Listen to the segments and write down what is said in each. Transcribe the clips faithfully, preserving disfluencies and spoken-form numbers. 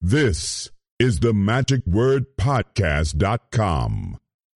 This is the magic word podcast dot com.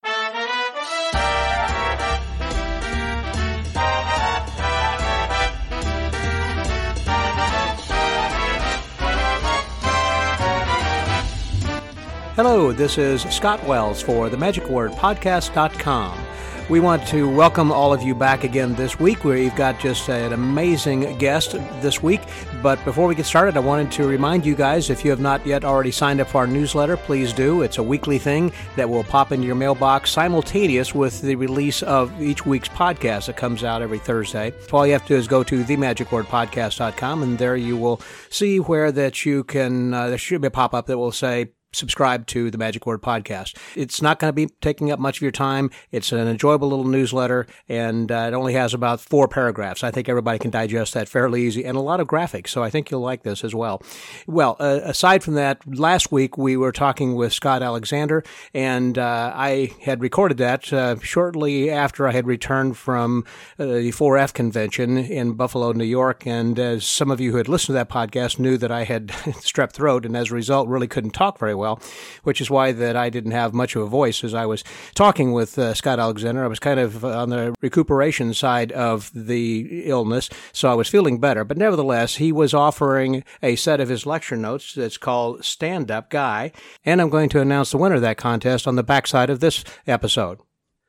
Hello, this is Scott Wells for the magic word podcast dot com. We want to welcome all of you back again this week. We've got just an amazing guest this week. But before we get started, I wanted to remind you guys, if you have not yet already signed up for our newsletter, please do. It's a weekly thing that will pop into your mailbox simultaneous with the release of each week's podcast that comes out every Thursday. So all you have to do is go to the magic word podcast dot com, and there you will see where that you can, uh, there should be a pop-up that will say, subscribe to the Magic Word Podcast. It's not going to be taking up much of your time. It's an enjoyable little newsletter, and uh, it only has about four paragraphs. I think everybody can digest that fairly easy, and a lot of graphics, so I think you'll like this as well. Well, uh, aside from that, last week we were talking with Scott Alexander, and uh, I had recorded that uh, shortly after I had returned from uh, the four F convention in Buffalo, New York, and as some of you who had listened to that podcast knew that I had strep throat, and as a result really couldn't talk very well. Well, which is why that I didn't have much of a voice as I was talking with uh, Scott Alexander. I was kind of on the recuperation side of the illness, so I was feeling better. But nevertheless, he was offering a set of his lecture notes that's called Stand Up Guy, and I'm going to announce the winner of that contest on the backside of this episode.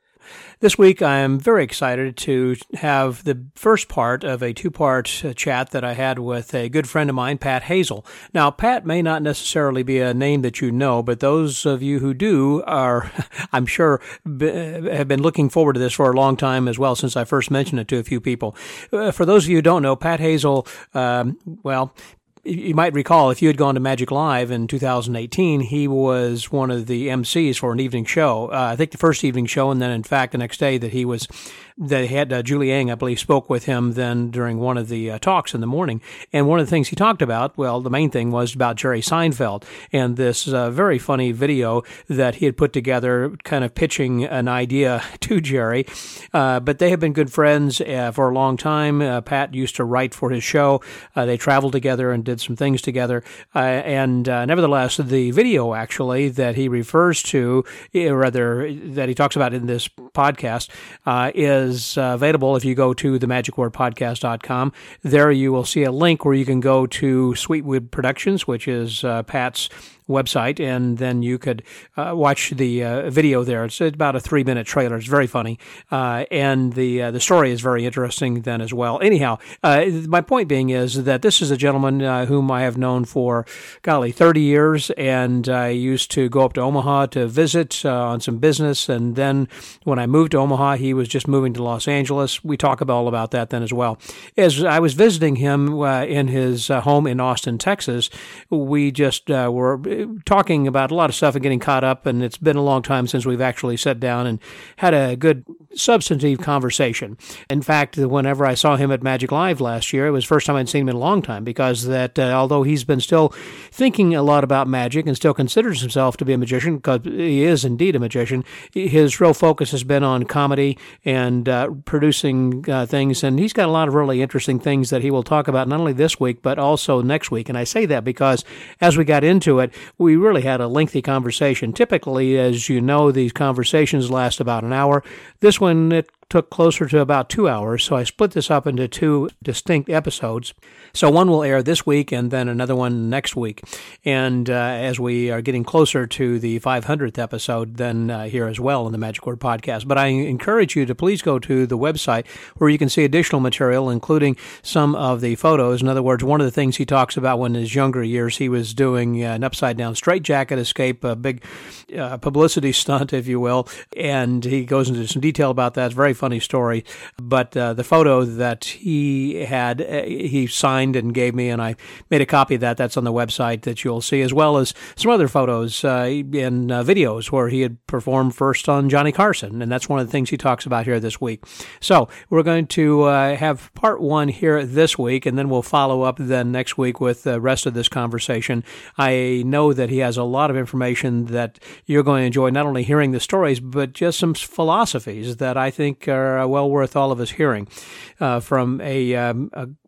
This week, I am very excited to have the first part of a two-part chat that I had with a good friend of mine, Pat Hazel. Now, Pat may not necessarily be a name that you know, but those of you who do are, I'm sure, have been looking forward to this for a long time as well, since I first mentioned it to a few people. For those of you who don't know, Pat Hazel, um, well, you might recall, if you had gone to Magic Live in two thousand eighteen, he was one of the M Cs for an evening show. Uh, I think the first evening show, and then, in fact, the next day that he was, they had uh, Julie Yang, I believe, spoke with him then during one of the uh, talks in the morning. And one of the things he talked about, well, the main thing was about Jerry Seinfeld and this uh, very funny video that he had put together, kind of pitching an idea to Jerry. Uh, but they have been good friends uh, for a long time. Uh, Pat used to write for his show. Uh, they traveled together and did some things together. Uh, and uh, nevertheless, the video actually that he refers to, or rather that he talks about in this podcast, uh, is uh, available if you go to the magic word podcast dot com. There you will see a link where you can go to Sweetwood Productions, which is uh, Pat's website, and then you could uh, watch the uh, video there. It's about a three-minute trailer. It's very funny, uh, and the uh, the story is very interesting then as well. Anyhow, uh, my point being is that this is a gentleman uh, whom I have known for, golly, thirty years, and I used to go up to Omaha to visit uh, on some business, and then when I moved to Omaha, he was just moving to Los Angeles. We talk about all about that then as well. As I was visiting him uh, in his uh, home in Austin, Texas, we just uh, were talking about a lot of stuff and getting caught up, and it's been a long time since we've actually sat down and had a good substantive conversation. In fact, whenever I saw him at Magic Live last year, it was the first time I'd seen him in a long time, because that uh, although he's been still thinking a lot about magic and still considers himself to be a magician, because he is indeed a magician, his real focus has been on comedy and uh, producing uh, things, and he's got a lot of really interesting things that he will talk about not only this week, but also next week. And I say that because as we got into it, we really had a lengthy conversation. Typically, as you know, these conversations last about an hour. This one, it took closer to about two hours, so I split this up into two distinct episodes. So one will air this week and then another one next week. And uh, as we are getting closer to the five hundredth episode, then uh, here as well in the Magic Word Podcast. But I encourage you to please go to the website where you can see additional material, including some of the photos. In other words, one of the things he talks about when in his younger years he was doing uh, an upside-down straitjacket escape, a big uh, publicity stunt, if you will, and he goes into some detail about that. It's very funny story, but uh, the photo that he had, uh, he signed and gave me, and I made a copy of that. That's on the website that you'll see, as well as some other photos uh, and uh, videos where he had performed first on Johnny Carson, and that's one of the things he talks about here this week. So we're going to uh, have part one here this week, and then we'll follow up then next week with the rest of this conversation. I know that he has a lot of information that you're going to enjoy, not only hearing the stories, but just some philosophies that I think are well worth all of us hearing uh, from a, um, a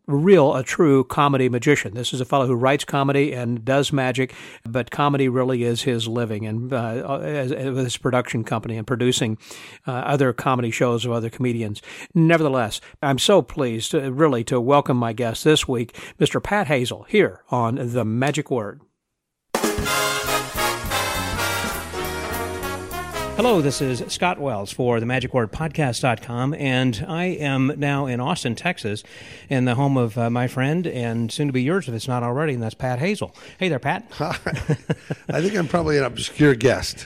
real, a true comedy magician. This is a fellow who writes comedy and does magic, but comedy really is his living, and uh, as, as with his production company and producing uh, other comedy shows of other comedians. Nevertheless, I'm so pleased, to, really, to welcome my guest this week, Mister Pat Hazell, here on The Magic Word. Hello, this is Scott Wells for the magic word podcast dot com, and I am now in Austin, Texas, in the home of uh, my friend, and soon to be yours if it's not already, and that's Pat Hazell. Hey there, Pat. Hi. I think I'm probably an obscure guest.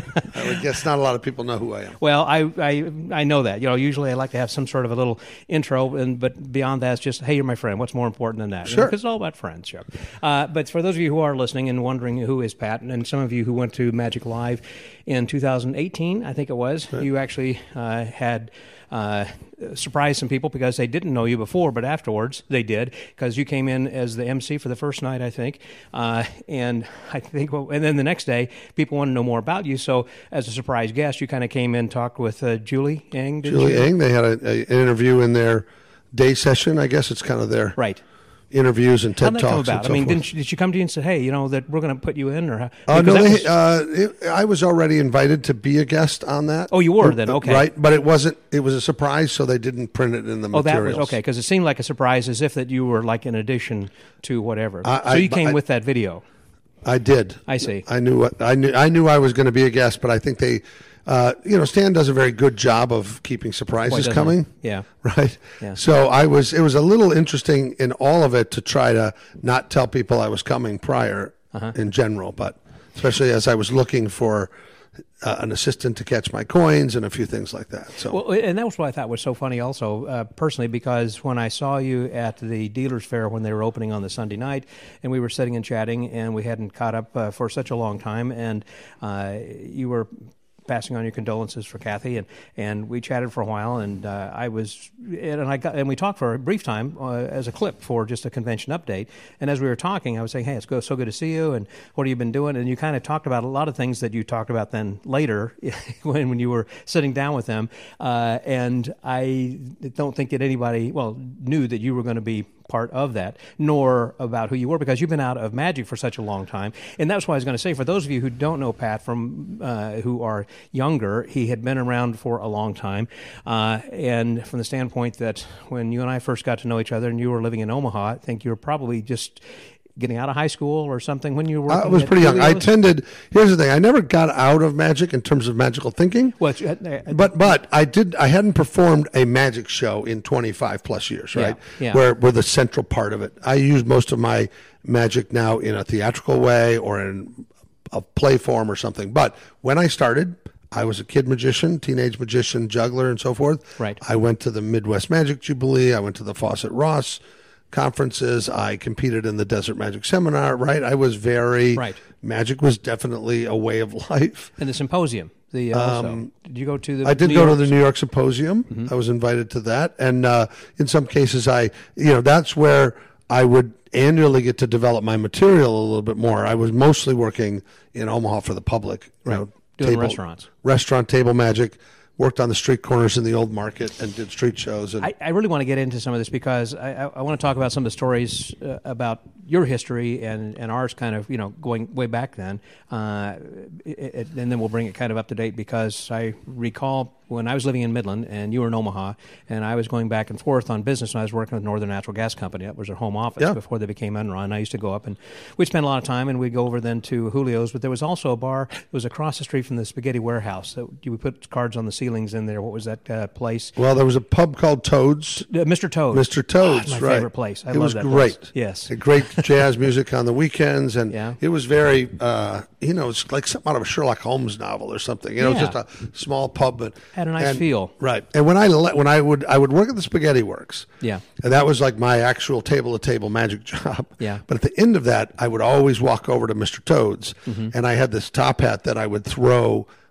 I would guess not a lot of people know who I am. Well, I, I I know that. You know, usually I like to have some sort of a little intro, and but beyond that, it's just, hey, you're my friend. What's more important than that? Sure. Because it's all about friendship. Uh, but for those of you who are listening and wondering who is Pat, and some of you who went to Magic Live in two thousand eighteen, I think it was, right. You actually uh, had uh, surprised some people because they didn't know you before, but afterwards they did, because you came in as the M C for the first night, I think, uh, and I think, well, and then the next day people wanted to know more about you. So as a surprise guest, you kind of came in, talked with uh, Julie Eng. Julie you? Eng. They had a, a, an interview in their day session. I guess it's kind of their right. interviews and TED How'd that Talks. Come about? And so I mean, forth. didn't she, did she come to you and say, "Hey, you know that we're going to put you in"? Or how? Oh uh, no, they, was... uh, it, I was already invited to be a guest on that. Oh, you were then, okay, right? But it wasn't. It was a surprise, so they didn't print it in the oh, materials. that was okay, because it seemed like a surprise, as if that you were like in addition to whatever. I, so I, you came I, with that video. I did. I see. I knew what I knew. I knew I was going to be a guest, but I think they. Uh, you know, Stan does a very good job of keeping surprises Boy, coming. He? Yeah. Right. Yeah. So I was, it was a little interesting in all of it to try to not tell people I was coming prior uh-huh. in general, but especially as I was looking for uh, an assistant to catch my coins and a few things like that. So, well, and that was what I thought was so funny also, uh, personally, because when I saw you at the dealers fair when they were opening on the Sunday night, and we were sitting and chatting, and we hadn't caught up uh, for such a long time, and uh, you were passing on your condolences for Kathy, and, and we chatted for a while, and uh, I was, and I got, and we talked for a brief time uh, as a clip for just a convention update. And as we were talking, I was saying, "Hey, it's go, so good to see you, and what have you been doing?" And you kind of talked about a lot of things that you talked about then later when when you were sitting down with them. Uh, and I don't think that anybody, well, knew that you were going to be part of that, nor about who you were, because you've been out of magic for such a long time. And that's what I was going to say. For those of you who don't know Pat, from uh, who are younger, he had been around for a long time. Uh, and from the standpoint that when you and I first got to know each other and you were living in Omaha, I think you were probably just getting out of high school or something when you were working. I was pretty young. I attended, here's the thing, I never got out of magic in terms of magical thinking. Well, uh, but but I did. I hadn't performed a magic show in twenty-five plus years, right? Yeah, yeah. Where where the central part of it. I use most of my magic now in a theatrical way or in a play form or something. But when I started, I was a kid magician, teenage magician, juggler, and so forth. Right. I went to the Midwest Magic Jubilee. I went to the Fawcett Ross conferences. I competed in the Desert Magic Seminar, right? I was very, right. Magic was definitely a way of life. And the symposium, the uh, also. Um, did you go to the I did New go York? to the New York Symposium. Mm-hmm. I was invited to that. And uh, in some cases, I, you know, that's where I would annually get to develop my material a little bit more. I was mostly working in Omaha for the public. You right. know, Doing table, restaurants. Restaurant, table magic. Worked on the street corners in the old market and did street shows. And I, I really want to get into some of this because I, I, I want to talk about some of the stories uh, about your history and, and ours kind of, you know, going way back then. Uh, it, it, and then we'll bring it kind of up to date because I recall when I was living in Midland and you were in Omaha and I was going back and forth on business and I was working with Northern Natural Gas Company. That was their home office yeah. before they became Enron. I used to go up and we'd spend a lot of time and we'd go over then to Julio's, but there was also a bar that was across the street from the Spaghetti Warehouse. That you would put cards on the ceilings in there. What was that uh, place? Well, there was a pub called Toad's. Uh, Mister Toad. Mister Toad's, oh, my right. favorite place. I it love was that great. Place. Yes. A great jazz music on the weekends, and yeah. it was very, uh, you know, it's like something out of a Sherlock Holmes novel or something. You know, yeah. just a small pub, but had a nice and, feel. Right. And when I le- when I would I would work at the Spaghetti Works. Yeah. And that was like my actual table to table magic job. Yeah. But at the end of that, I would always walk over to Mister Toad's, mm-hmm. and I had this top hat that I would throw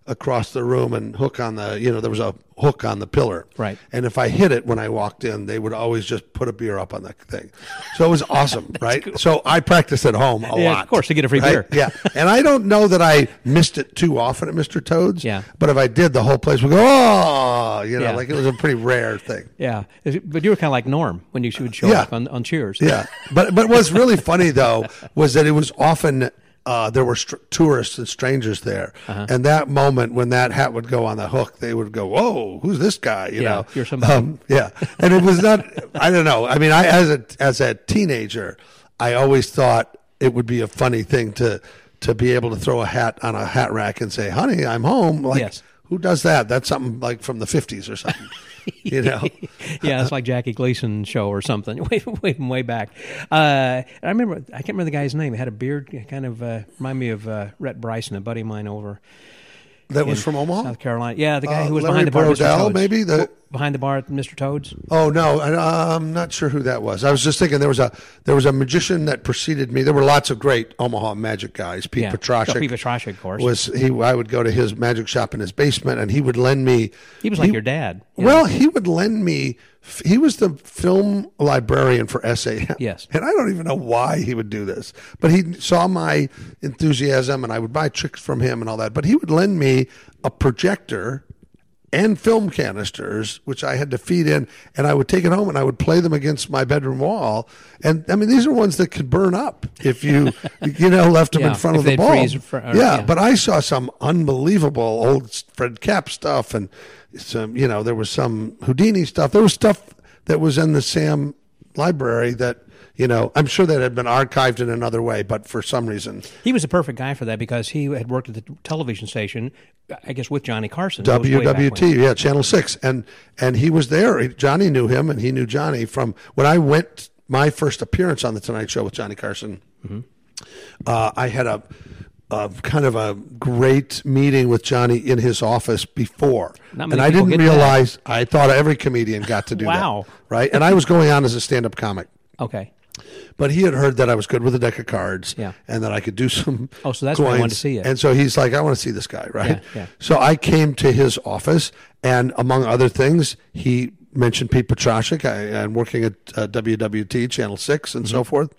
across the room and hook on the, you know, there was a hook on the pillar. Right. And if I hit it when I walked in, they would always just put a beer up on that thing. So it was awesome, right? Cool. So I practiced at home a yeah, lot. Of course, to get a free right? beer. Yeah. And I don't know that I missed it too often at Mister Toad's. Yeah. But if I did, the whole place would go, oh, you know, yeah. like it was a pretty rare thing. Yeah. But you were kind of like Norm when you would show yeah. up on, on Cheers. Yeah. But, but what's really funny, though, was that it was often... Uh, there were str- tourists and strangers there, uh-huh. and that moment when that hat would go on the hook, they would go, "Whoa, who's this guy?" You yeah, know, you're somebody. Um, yeah, and it was not. I don't know. I mean, I as a as a teenager, I always thought it would be a funny thing to to be able to throw a hat on a hat rack and say, "Honey, I'm home." Like, yes. who does that? That's something like from the fifties or something. You know, yeah, it's like Jackie Gleason show or something, way, way, way back. Uh, I remember, I can't remember the guy's name. He had a beard, kind of uh, remind me of uh, Rhett Bryson, a buddy of mine over. That was from Omaha, South Carolina. Yeah, the guy uh, who was Larry behind the bar at Mister Brodell, Toad's. maybe the behind the bar at Mister Toad's. Oh no, I, I'm not sure who that was. I was just thinking there was a there was a magician that preceded me. There were lots of great Omaha magic guys. Pete yeah. Petrashik. Oh, Pete Petrashik, of course. Was he? I would go to his magic shop in his basement, and he would lend me. He was like he, your dad. You well, know? he would lend me. He was the film librarian for S A M. Yes. And I don't even know why he would do this, but he saw my enthusiasm, and I would buy tricks from him and all that. But he would lend me a projector and film canisters, which I had to feed in, and I would take it home and I would play them against my bedroom wall. And I mean, these are ones that could burn up if you, you know, left them yeah, in front of the bulb. Fr- or, yeah, yeah, but I saw some unbelievable old Fred Kapp stuff, and some, you know, there was some Houdini stuff. There was stuff that was in the Sam library that, you know, I'm sure that had been archived in another way, but for some reason. He was a perfect guy for that because he had worked at the television station, I guess, with Johnny Carson. W W T, yeah, Channel six. And and he was there. Johnny knew him, and he knew Johnny from when I went, my first appearance on The Tonight Show with Johnny Carson. Mm-hmm. Uh, I had a, a kind of a great meeting with Johnny in his office before. Not many and I people didn't get realize, that. I thought every comedian got to do wow. that. Right? And I was going on as a stand-up comic. Okay. But he had heard that I was good with a deck of cards, yeah. and that I could do some. Oh, so that's coins. why I wanted to see you. And so he's like, "I want to see this guy," right? Yeah, yeah. So I came to his office, and among other things, he mentioned Pete Petrashik. I, I'm working at uh, W W T Channel Six and mm-hmm. so forth.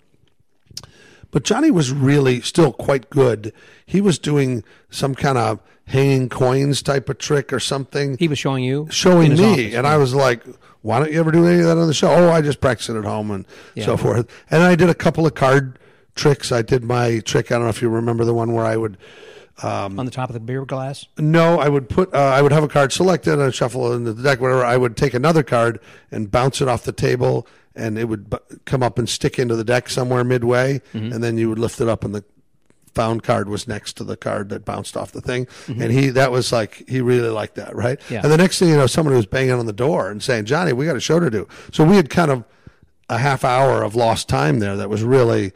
But Johnny was really still quite good. He was doing some kind of hanging coins type of trick or something. He was showing you, showing me, office, and yeah. I was like, "Why don't you ever do any of that on the show?" "Oh, I just practice it at home and yeah. so forth." And I did a couple of card tricks. I did my trick. I don't know if you remember the one where I would um, on the top of the beer glass. No, I would put. Uh, I would have a card selected and I'd shuffle it into the deck. Whatever. I would take another card and bounce it off the table, and it would b- come up and stick into the deck somewhere midway, mm-hmm. and then you would lift it up, and the found card was next to the card that bounced off the thing. Mm-hmm. And he, that was like, he really liked that, right? Yeah. And the next thing you know, someone was banging on the door and saying, "Johnny, we got a show to do." So we had kind of a half hour of lost time there that was really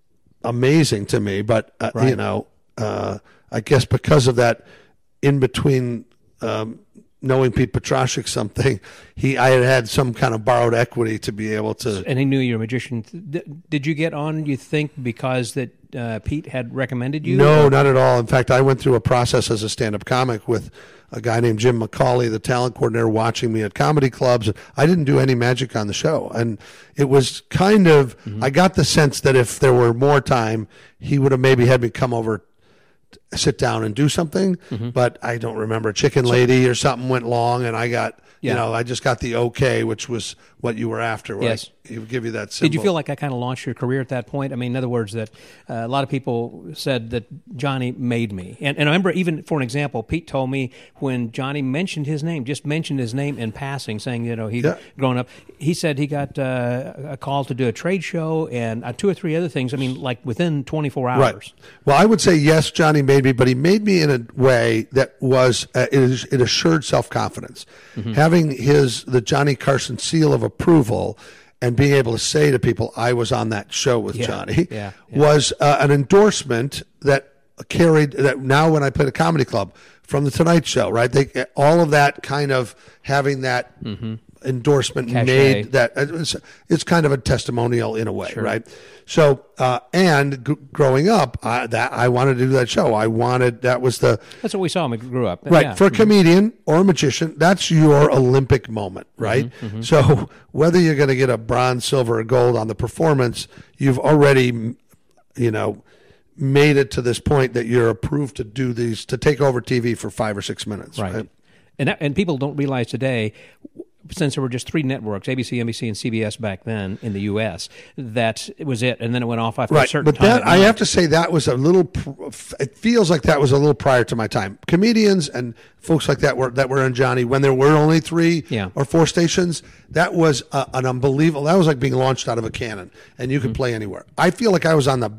amazing to me. But, uh, right. you know, uh, I guess because of that in between, um, knowing Pete Petrashik something, he I had had some kind of borrowed equity to be able to. And he knew you were a magician. Did you get on, you think, because that uh, Pete had recommended you? No, or? not at all. In fact, I went through a process as a stand-up comic with a guy named Jim McCauley, the talent coordinator, watching me at comedy clubs. I didn't do any magic on the show. And it was kind of, mm-hmm. I got the sense that if there were more time, he would have maybe had me come over, sit down and do something, mm-hmm. but I don't remember. Chicken Lady or something went long, and I got, yeah. you know, I just got the okay, which was what you were after. Yes. He would give you that symbol. Did you feel like I kind of launched your career at that point? I mean, in other words, that uh, a lot of people said that Johnny made me. And, and I remember, even for an example, Pete told me when Johnny mentioned his name, just mentioned his name in passing, saying, you know, he'd yeah. grown up, he said he got uh, a call to do a trade show and uh, two or three other things. I mean, like within twenty-four hours. Right. Well, I would say, yes, Johnny made me, but he made me in a way that was, uh, it, it assured self-confidence. Mm-hmm. Having his, the Johnny Carson seal of approval and being able to say to people, I was on that show with yeah, Johnny, yeah, yeah. was uh, an endorsement that carried, that now when I played a comedy club, from the Tonight Show, right? They, all of that kind of having that, mm-hmm. endorsement Cachet. made that it's, it's kind of a testimonial in a way, Sure. right? So, uh, and g- growing up, I, that I wanted to do that show. I wanted, that was the, That's what we saw when we grew up. right. Yeah. For a comedian or a magician, that's your Olympic moment, right? Mm-hmm, So whether you're going to get a bronze, silver, or gold on the performance, you've already, you know, made it to this point that you're approved to do these, to take over T V for five or six minutes. Right. Right. And that, and people don't realize today, since there were just three networks, A B C, N B C, and C B S back then in the U S, that it was it, and then it went off after a Right, certain but time. that at I night. have to say that was a little. pr- It feels like that was a little prior to my time. Comedians and folks like that were that were on Johnny when there were only three Yeah. or four stations. That was a, an unbelievable. That was like being launched out of a cannon, and you could Mm-hmm. play anywhere. I feel like I was on the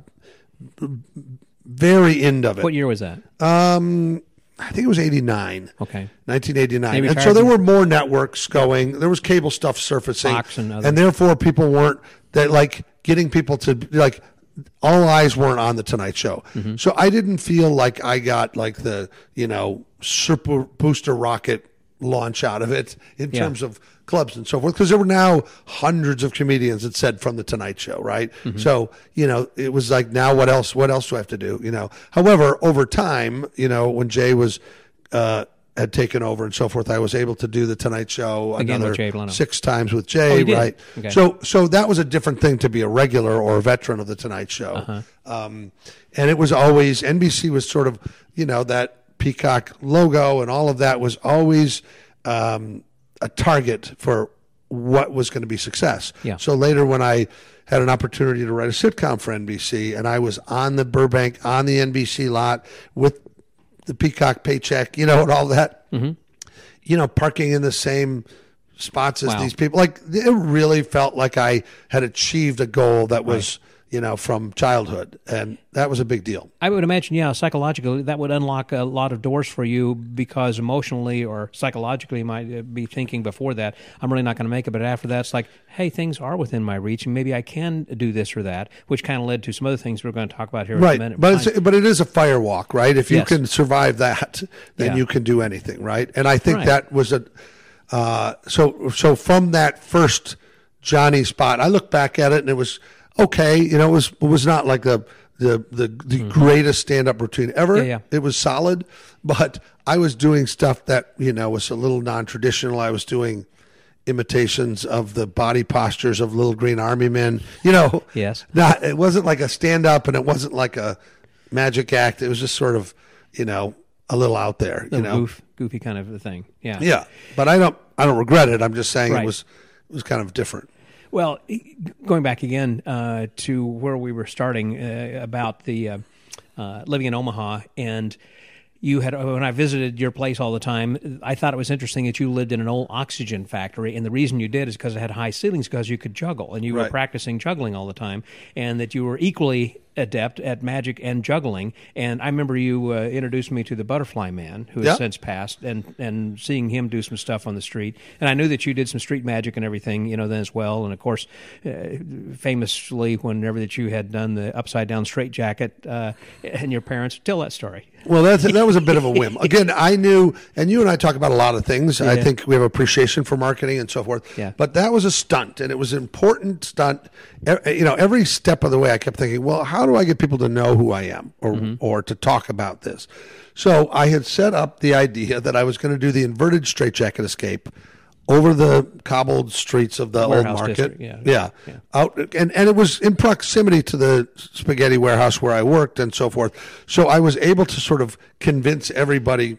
very end of it. What year was that? Um, I think it was eighty-nine. Okay. nineteen eighty-nine. Maybe And so Tarzan- there were more networks going. There was cable stuff surfacing. Fox and other- therefore people weren't that like getting people to like all eyes weren't on the Tonight Show. Mm-hmm. So I didn't feel like I got like the, you know, super booster rocket launch out of it in Yeah. terms of clubs and so forth, because there were now hundreds of comedians that said from the Tonight Show, right? Mm-hmm. So, you know, it was like, now what else, what else do I have to do? You know, however, over time, you know, when Jay was, uh, had taken over and so forth, I was able to do the Tonight Show Again with another Jay Leno. six times with Oh, Jay, you did? right? Okay. So, so that was a different thing to be a regular or a veteran of the Tonight Show. Uh-huh. Um, and it was always, N B C was sort of, you know, that peacock logo and all of that was always um, a target for what was going to be success. Yeah. So later when I had an opportunity to write a sitcom for N B C and I was on the Burbank, on the N B C lot with the peacock paycheck, you know, and all that, Mm-hmm. you know, parking in the same spots as Wow. these people. Like it really felt like I had achieved a goal that was, you know, from childhood. And that was a big deal. I would imagine, yeah, psychologically, that would unlock a lot of doors for you because emotionally or psychologically you might be thinking before that, I'm really not going to make it. But after that, it's like, hey, things are within my reach and maybe I can do this or that, which kind of led to some other things we're going to talk about here in a Right. minute. But it's, but it is a firewalk, right? If you Yes. can survive that, then Yeah. you can do anything, right? And I think Right. that was a, uh, so, so from that first Johnny spot, I look back at it and it was okay. You know, it was, it was not like the, the, the, the greatest stand-up routine ever. Yeah, yeah. It was solid, but I was doing stuff that, you know, was a little non-traditional. I was doing imitations of the body postures of little green army men, you know. Yes. Not, it wasn't like a stand-up and it wasn't like a magic act. It was just sort of, you know, a little out there, you Little know. goof, goofy kind of a thing. Yeah. Yeah, but I don't, I don't regret it. I'm just saying Right. it was, it was kind of different. Well, going back again uh, to where we were starting uh, about the uh, uh, living in Omaha, and you had when I visited your place all the time, I thought it was interesting that you lived in an old oxygen factory, and the reason you did is because it had high ceilings, because you could juggle, and you were Right. practicing juggling all the time, and that you were equally adept at magic and juggling. And I remember you uh, introduced me to the Butterfly Man, who has Yeah. since passed, and and seeing him do some stuff on the street. And I knew that you did some street magic and everything, you know, then as well. And of course, uh, famously, whenever that you had done the upside down straight jacket, uh, and your parents, tell that story. Well, that's, that was a bit of a whim. Again, I knew, and you and I talk about a lot of things. I Yeah. think we have appreciation for marketing and so forth. Yeah. But that was a stunt, and it was an important stunt. E- You know, every step of the way, I kept thinking, well, how do I get people to know who I am, or Mm-hmm. or to talk about this? So I had set up the idea that I was going to do the inverted straitjacket escape over the cobbled streets of the Warehouse old market. district, yeah. yeah. Yeah. Out and, and it was in proximity to the spaghetti warehouse where I worked and so forth. So I was able to sort of convince everybody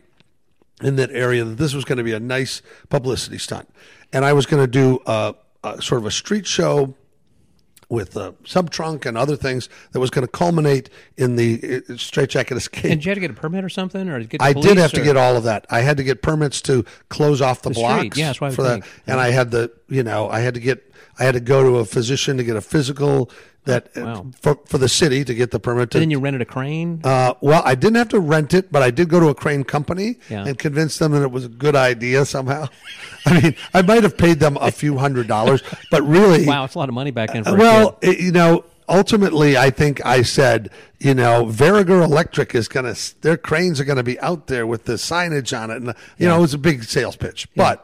in that area that this was going to be a nice publicity stunt. And I was going to do a, a sort of a street show with a sub-trunk and other things that was going to culminate in the uh, straitjacket escape. And did you have to get a permit or something, or get the I police, did have to or- get all of that. I had to get permits to close off the, The blocks street. Yeah, that's what I would for that, think. and I had the, you know, I had to get, I had to go to a physician to get a physical that Oh, wow. for for the city to get the permit to. And then you rented a crane. Uh, well, I didn't have to rent it, but I did go to a crane company Yeah. and convince them that it was a good idea somehow. I mean, I might have paid them a few hundred dollars, but really, Wow, it's a lot of money back then for a well, kid. it- you know, ultimately, I think I said, you know, Verriger Electric is going to, their cranes are going to be out there with the signage on it. And, you know, it was a big sales pitch. But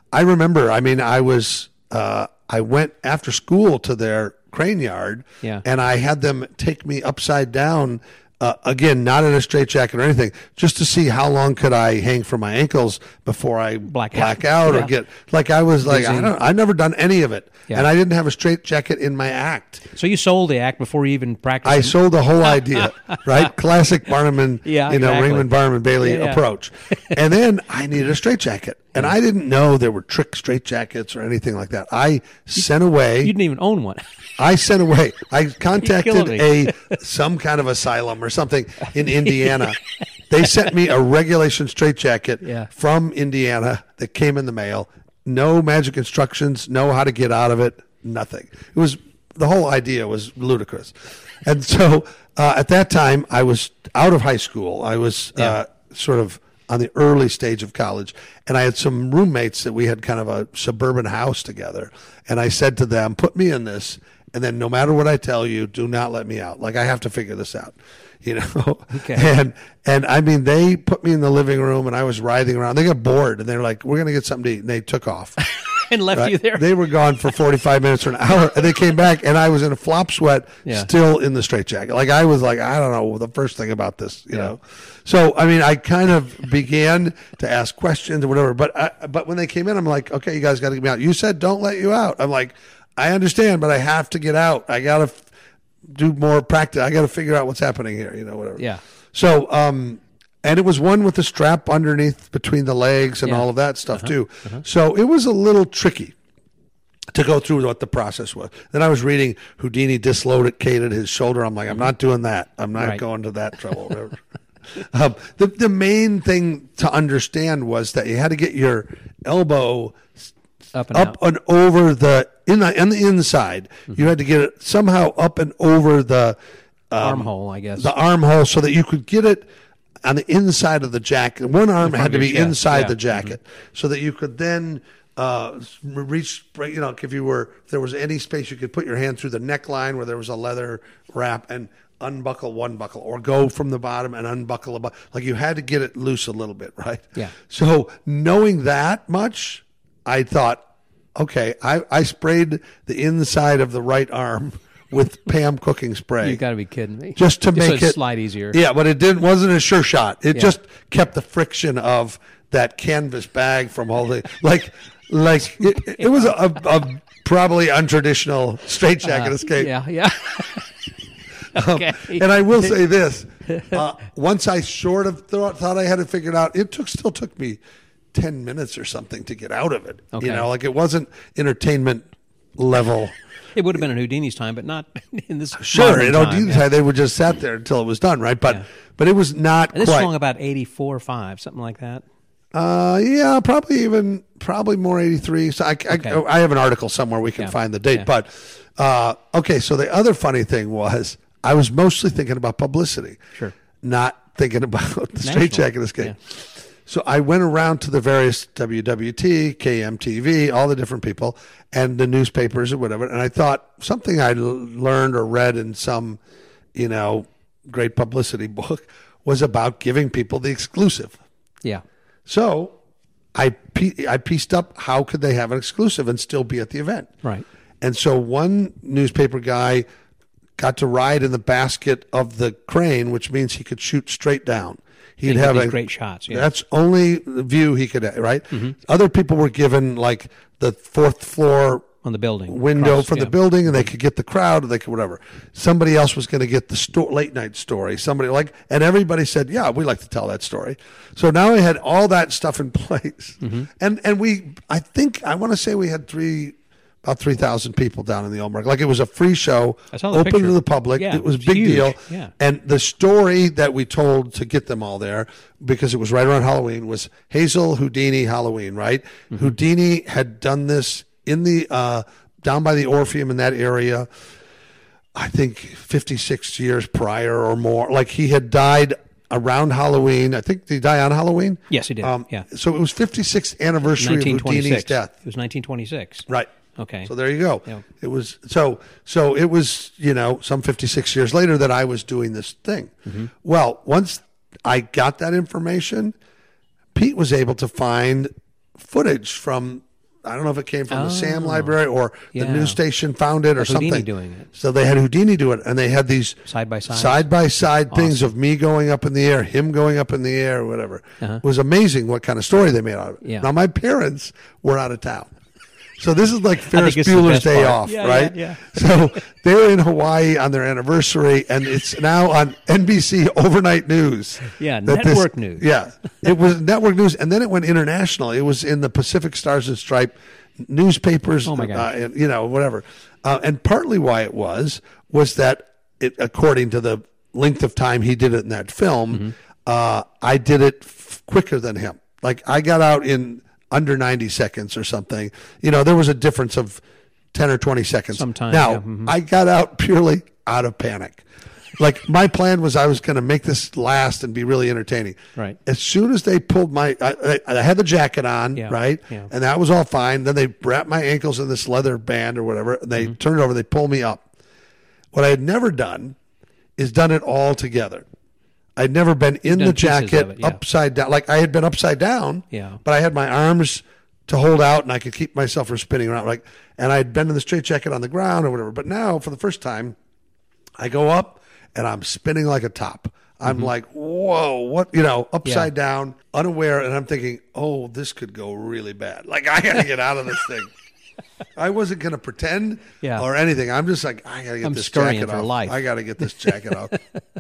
I remember, I mean, I was, uh, I went after school to their crane yard, Yeah. and I had them take me upside down. Uh, again, not in a straitjacket or anything, just to see how long could I hang from my ankles before I Black black out. out, Yeah. or get like I was like Dizzy. I don't I've never done any of it, Yeah. and I didn't have a straitjacket in my act. So you sold the act before you even practiced. I it. sold the whole idea, right? Classic Barnum, Yeah, you know, exactly. Raymond Barnum Bailey Yeah, yeah. approach. And then I needed a straitjacket, and I didn't know there were trick straitjackets or anything like that. I sent away. You didn't even own one. I sent away. I contacted killing a some kind of asylum or something in Indiana. They sent me a regulation straitjacket Yeah. from Indiana that came in the mail. No magic instructions. Know how to get out of it. Nothing. It was the whole idea was ludicrous. And so uh, at that time, I was out of high school. I was Yeah. uh, sort of on the early stage of college, and I had some roommates that we had kind of a suburban house together. And I said to them, "Put me in this, and then no matter what I tell you, do not let me out. Like I have to figure this out." You know, Okay. and and I mean, they put me in the living room, and I was writhing around. They got bored, and they were like, "We're gonna get something to eat," and they took off. and left Right? you there. They were gone for forty-five minutes or an hour, and they came back, and I was in a flop sweat, Yeah. still in the straitjacket. Like I was like, I don't know the first thing about this, you Yeah. know. So I mean, I kind of began to ask questions or whatever. But I, but when they came in, I'm like, okay, you guys got to get me out. You said don't let you out. I'm like, I understand, but I have to get out. I got to f- do more practice. I got to figure out what's happening here, you know, whatever. Yeah. So, um, and it was one with the strap underneath between the legs and Yeah. all of that stuff too. So it was a little tricky to go through what the process was. Then I was reading Houdini dislocated his shoulder. I'm like, I'm not doing that. I'm not Right. going to that trouble. um, the the main thing to understand was that you had to get your elbow Up and up out. and over the in the on the inside. You had to get it somehow up and over the um, Armhole, I guess. the armhole, so that you could get it on the inside of the jacket. One arm front had to of be your chest, inside yeah. the jacket, so that you could then uh, reach. You know, if you were, if there was any space, you could put your hand through the neckline where there was a leather wrap and unbuckle one buckle, or go from the bottom and unbuckle a buckle. Like you had to get it loose a little bit, right? Yeah. So knowing that much, I thought, okay, I, I sprayed the inside of the right arm with Pam cooking spray. You got to be kidding me. Just to so make it'd it slide easier. Yeah, but it didn't wasn't a sure shot. It Yeah. just kept the friction of that canvas bag from holding like like it, it was a, a probably untraditional straitjacket Uh, escape. Yeah, yeah. okay. And I will say this: uh, once I sort of thought, thought I had it figured out, it took still took me ten minutes or something to get out of it. Okay. You know, like it wasn't entertainment level. It would have been in Houdini's time, but not in this. Sure, modern in time. Houdini's yeah. time, they would just sat there until it was done, right? But Yeah. but it was not And this quite. song about eighty-four, five, something like that. Uh, yeah, probably even probably more eighty-three. So I, Okay. I, I have an article somewhere we can Yeah. find the date. Yeah. But uh, okay, so the other funny thing was I was mostly thinking about publicity, Sure. not thinking about the straitjacket escape. Yeah. So I went around to the various W W T, K M T V, all the different people, and the newspapers or whatever, and I thought something I learned or read in some, you know, great publicity book was about giving people the exclusive. Yeah. So I pie- I pieced up how could they have an exclusive and still be at the event. Right. And so one newspaper guy got to ride in the basket of the crane, which means he could shoot straight down. He'd He'd get have these a great shots, yeah. That's only the view he could, right? Mm-hmm. Other people were given like the fourth floor On the building. window across, from yeah. the building, and they could get the crowd, or they could whatever. Somebody else was going to get the sto- late night story. Somebody like, and everybody said, "Yeah, we like to tell that story." So now I had all that stuff in place, Mm-hmm. and and we, I think, I want to say we had three. About three thousand people down in the Old Market. Like it was a free show, I saw the open picture. to the public. Yeah, it was a it's big huge. deal. Yeah. And the story that we told to get them all there, because it was right around Halloween, was Hazel Houdini Halloween, right? Mm-hmm. Houdini had done this in the, uh, down by the Orpheum in that area, I think fifty-six years prior or more. Like he had died around Halloween. I think, did he die on Halloween? Yes, he did. yeah. So it was fifty-sixth anniversary of Houdini's nineteen twenty-six. death. It was nineteen twenty-six. Right. Okay. So there you go. Yeah. It was so so it was, you know, some fifty-six years later that I was doing this thing. Mm-hmm. Well, once I got that information, Pete was able to find footage from I don't know if it came from Oh. the Sam Library or Yeah. the news station found it or Like Houdini something. doing it. So they had Houdini do it, and they had these Side by side. side by side things of me going up in the air, him going up in the air, or whatever. Uh-huh. It was amazing what kind of story they made out of it. Yeah. Now my parents were out of town. So this is like think Ferris it's the Bueller's best Day part. Off, Yeah, right? yeah, So they're in Hawaii on their anniversary, and it's now on N B C overnight news. Yeah, that network news. Yeah, it was network news, and then it went international. It was in the Pacific Stars and Stripe newspapers. Oh, my gosh. Uh, and, you know, whatever. Uh, and partly why it was was that it, according to the length of time he did it in that film, Mm-hmm. uh, I did it f- quicker than him. Like I got out in under ninety seconds or something. You know, there was a difference of ten or twenty seconds. Sometime, now, yeah, mhm. I got out purely out of panic. Like my plan was I was going to make this last and be really entertaining. Right. As soon as they pulled my, I, I, I had the jacket on, Yeah, right? yeah. And that was all fine. Then they wrapped my ankles in this leather band or whatever. And they Mm-hmm. turned it over. They pulled me up. What I had never done is done it all together. I'd never been in done the pieces jacket of it, yeah. upside down. Like I had been upside down, Yeah. but I had my arms to hold out and I could keep myself from spinning around. Like, and I'd been in the straight jacket on the ground or whatever. But now, for the first time, I go up and I'm spinning like a top. I'm Mm-hmm. like, whoa, what, you know, upside down, unaware. And I'm thinking, oh, this could go really bad. Like, I got to get out of this thing. I wasn't going to pretend Yeah. or anything. I'm just like, I got to get I'm this scurrying jacket for off. life. I got to get this jacket off.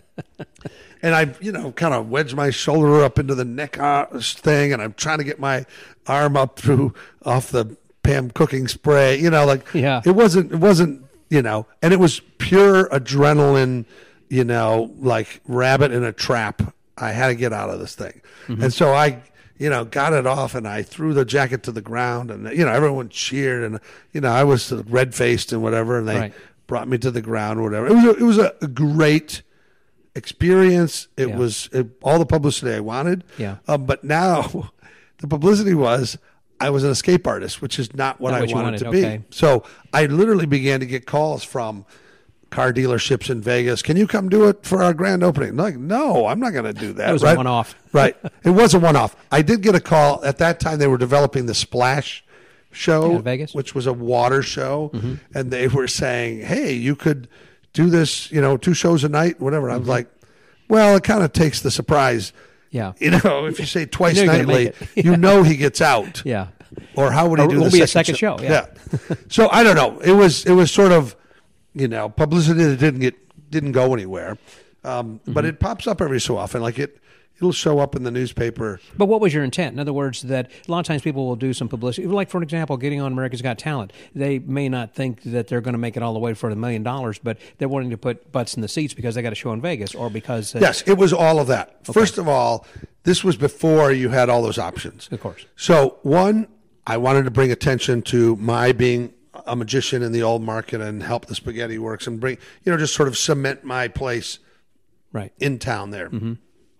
And I, you know, kind of wedged my shoulder up into the neck uh, thing, and I'm trying to get my arm up through off the Pam cooking spray. You know, like Yeah. it wasn't, it wasn't, you know, and it was pure adrenaline. You know, like rabbit in a trap. I had to get out of this thing, Mm-hmm. and so I, you know, got it off, and I threw the jacket to the ground, and you know, everyone cheered, and you know, I was red faced and whatever, and they Right. brought me to the ground or whatever. It was a, it was a, a great experience. It Yeah. was it, all the publicity I wanted. Yeah. Um, but now the publicity was I was an escape artist, which is not what Not I what you wanted, wanted, to okay. be. So I literally began to get calls from car dealerships in Vegas. Can you come do it for our grand opening? I'm like, no, I'm not going to do that. That was a right? one-off. Right. It was a one-off. I did get a call. At that time, they were developing the Splash show, Yeah, in Vegas. which was a water show. Mm-hmm. And they were saying, hey, you could do this, you know, two shows a night, whatever. I was like, well, it kind of takes the surprise. Yeah. You know, if you say twice You know you're gonna nightly, make it. you know he gets out. Yeah. Or how would he Or do it the won't be a second second show, yeah. So I don't know. It was it was sort of, you know, publicity that didn't get didn't go anywhere. Um, But Mm-hmm. it pops up every so often. Like it it'll show up in the newspaper. But what was your intent? In other words, that a lot of times people will do some publicity. Like, for example, getting on America's Got Talent. They may not think that they're going to make it all the way for a million dollars, but they're wanting to put butts in the seats because they got a show in Vegas or because... Uh, Yes, it was all of that. First of all, this was before you had all those options. Of course. So, one, I wanted to bring attention to my being a magician in the old market and help the Spaghetti Works and bring, you know, just sort of cement my place Right. in town there. Mm-hmm.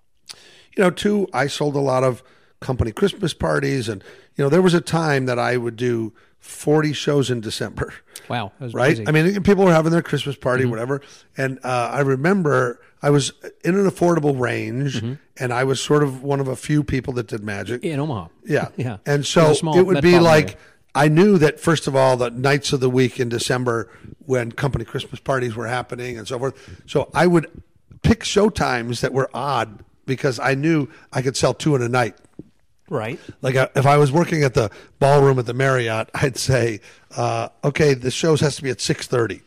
You know, two, I sold a lot of company Christmas parties. And, you know, there was a time that I would do forty shows in December. Wow. That was Right? busy. I mean, people were having their Christmas party, whatever. And uh, I remember I was in an affordable range, and I was sort of one of a few people that did magic. In Omaha. Yeah. Yeah. And It so was a small it would be metropolitan like, area. I knew that, first of all, the nights of the week in December when company Christmas parties were happening and so forth. So I would pick show times that were odd because I knew I could sell two in a night. Right. Like uh, if I was working at the ballroom at the Marriott, I'd say, uh, okay, the show has to be at six thirty.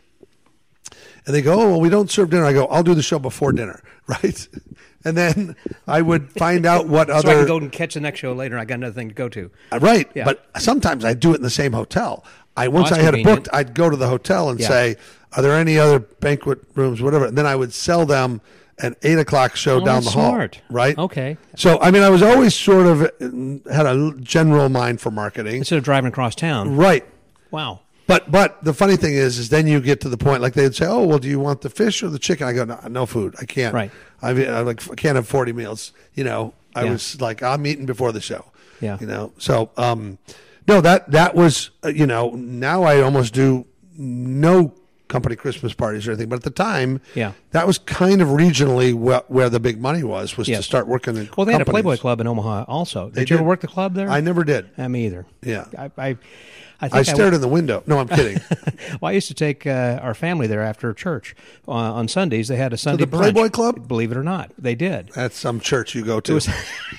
And they go, oh, well, we don't serve dinner. I go, I'll do the show before dinner, right? And then I would find out what So other... I can go and catch the next show later. I got another thing to go to. Uh, Right. Yeah. But sometimes I'd do it in the same hotel. I Once that's I had it convenient. booked, I'd go to the hotel and Yeah. say, are there any other banquet rooms, whatever. And then I would sell them an eight o'clock show Oh, down the that's hall. smart. Right? Okay. So, I mean, I was always sort of uh, had a general mind for marketing. Instead of driving across town. Right. Wow. But but the funny thing is, is then you get to the point, like they'd say, oh, well, do you want the fish or the chicken? I go, no, no food. I can't. Right. I mean, I like I can't have forty meals. You know, I Yeah. was like, I'm eating before the show. Yeah. You know, so um, no, that that was uh, you know, now I almost do no company Christmas parties or anything. But at the time, Yeah. that was kind of regionally wh- where the big money was, was to Yes. start working in Well, they had a companies. Playboy Club in Omaha also. Did They you did. ever work the club there? I never did. Uh, me either. Yeah. I, I, I think I stared in the window. No, I'm kidding. well, I used to take uh, our family there after church uh, on Sundays. They had a Sunday the brunch. Playboy Club? Believe it or not, they did. That's some church you go to. It was,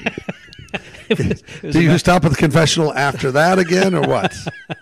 it was, it was Do you about- stop at the confessional after that again, or what?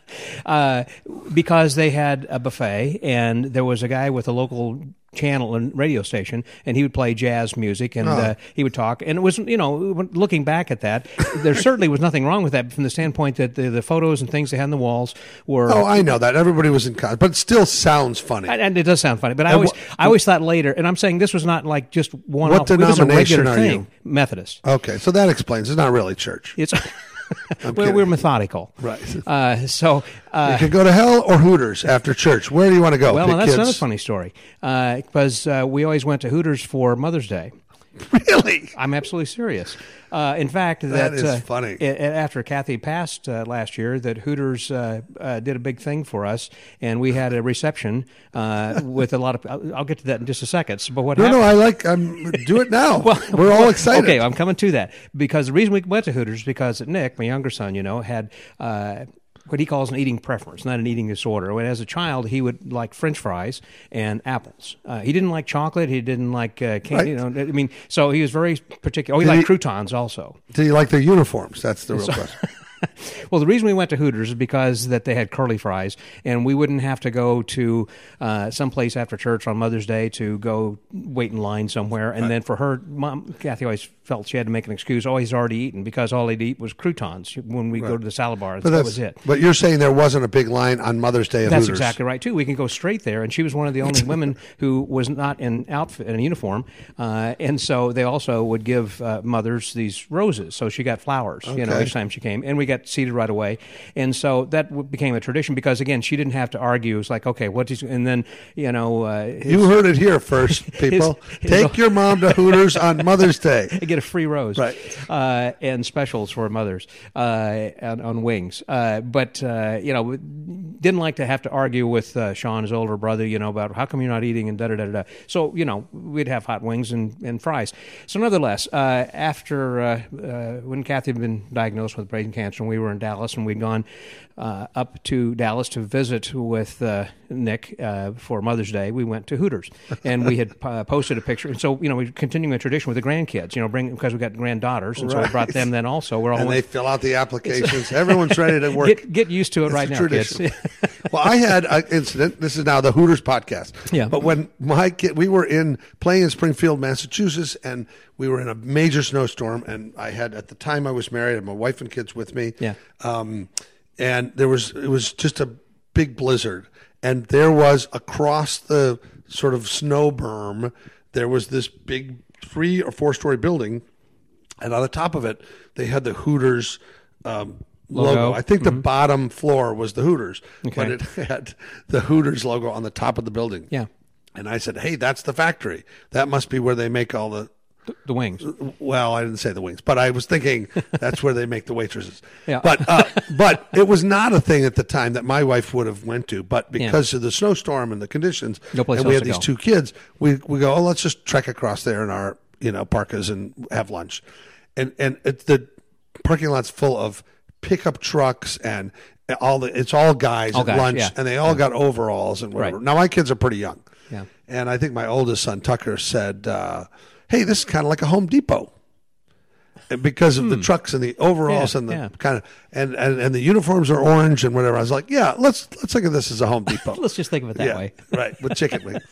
uh, because they had a buffet, and there was a guy with a local channel and radio station, and he would play jazz music, and Oh. uh, he would talk. And it was, you know, looking back at that, there certainly was nothing wrong with that from the standpoint that the, the photos and things they had on the walls were. Oh, I know that. Everybody was in con, but it still sounds funny. And and it does sound funny, but I And always, wh- I always thought later, and I'm saying this was not like just one. What off, it was a denomination regular are thing. you? Methodist. Okay, so that explains. It's not really church. It's we're, kidding. we're methodical, Right. Uh, so. Uh, You could go to hell or Hooters after church. Where do you want to go? Well, Pick now that's kids. another funny story because uh, we always went to Hooters for Mother's Day. Really? I'm absolutely serious. Uh, in fact, that, That is uh, funny. a- a- after Kathy passed uh, last year, that Hooters uh, uh, did a big thing for us, and we had a reception uh, with a lot of. I'll, I'll get to that in just a second. So, but what No, happened? no, I like. Um, do it now. We're all excited. Okay, I'm coming to that because the reason we went to Hooters is because Nick, my younger son, you know, had. Uh, what he calls an eating preference, not an eating disorder. When as a child, he would like French fries and apples. Uh, he didn't like chocolate. He didn't like uh, candy. Right. You know, I mean, so he was very particular. Oh, he Did liked he- croutons also. Do you like their uniforms? That's the real question. Well, the reason we went to Hooters is because that they had curly fries, and we wouldn't have to go to uh, someplace after church on Mother's Day to go wait in line somewhere. And then for her, mom, Kathy always felt she had to make an excuse. Oh, he's already eaten because all he'd eat was croutons when we go to the salad bar. But that that's was it. But you're saying there wasn't a big line on Mother's Day at That's Hooters. exactly right too. We can go straight there, and she was one of the only women who was not in outfit in a uniform, uh, and so they also would give uh, mothers these roses. So she got flowers, you know, Okay. each time she came, and we got seated right away, and so that w- became a tradition because again, she didn't have to argue. It was like, okay, what is, and then you know, uh, his, You heard it here first, people. his- Take your mom to Hooters on Mother's Day. they get a free rose, Right. Uh, and specials for mothers uh, on, on wings. Uh, but uh, you know, didn't like to have to argue with uh, Sean, his older brother, you know, about how come you're not eating and da da da da. So you know, we'd have hot wings and, and fries. So nonetheless, uh, after uh, uh, when Kathy had been diagnosed with brain cancer, and we were in Dallas, and we'd gone uh, up to Dallas to visit with uh, Nick uh, for Mother's Day, we went to Hooters, and we had uh, posted a picture. And so you know, we're continuing a tradition with the grandkids. You know, bring because we got granddaughters, and so we Right. brought them then also. We're all And one- they fill out the applications. Everyone's ready to work. Get, get used to it It's right a now, tradition. kids. Well, I had an incident. This is now the Hooters podcast. Yeah. But when my kid, we were in playing in Springfield, Massachusetts, and we were in a major snowstorm. And I had at the time I was married, I had my wife and kids with me. Yeah. Um, and there was it was just a big blizzard, and there was across the sort of snow berm, there was this big three or four story building, and on the top of it they had the Hooters. Um, Logo. Logo. I think the bottom floor was the Hooters, Okay. but it had the Hooters logo on the top of the building. Yeah. And I said, "Hey, that's the factory. That must be where they make all the." The wings. Well, I didn't say the wings, but I was thinking that's where they make the waitresses. Yeah. But uh, but it was not a thing at the time that my wife would have went to. But because of the snowstorm and the conditions, No place and we else had to these go. two kids, we we go, oh, let's just trek across there in our you know parkas and have lunch, and and it, the parking lot's full of pickup trucks and all the it's all guys All at guys, lunch, yeah. and they all got overalls and whatever. Right. Now my kids are pretty young, Yeah. and I think my oldest son Tucker said, uh, "Hey, this is kind of like a Home Depot." And because of the trucks and the overalls Hmm. Yeah, and the yeah. kind of and, and, and the uniforms are orange and whatever. I was like, yeah, let's let's think of this as a Home Depot. Let's just think of it that yeah, way. right, with chicken wings.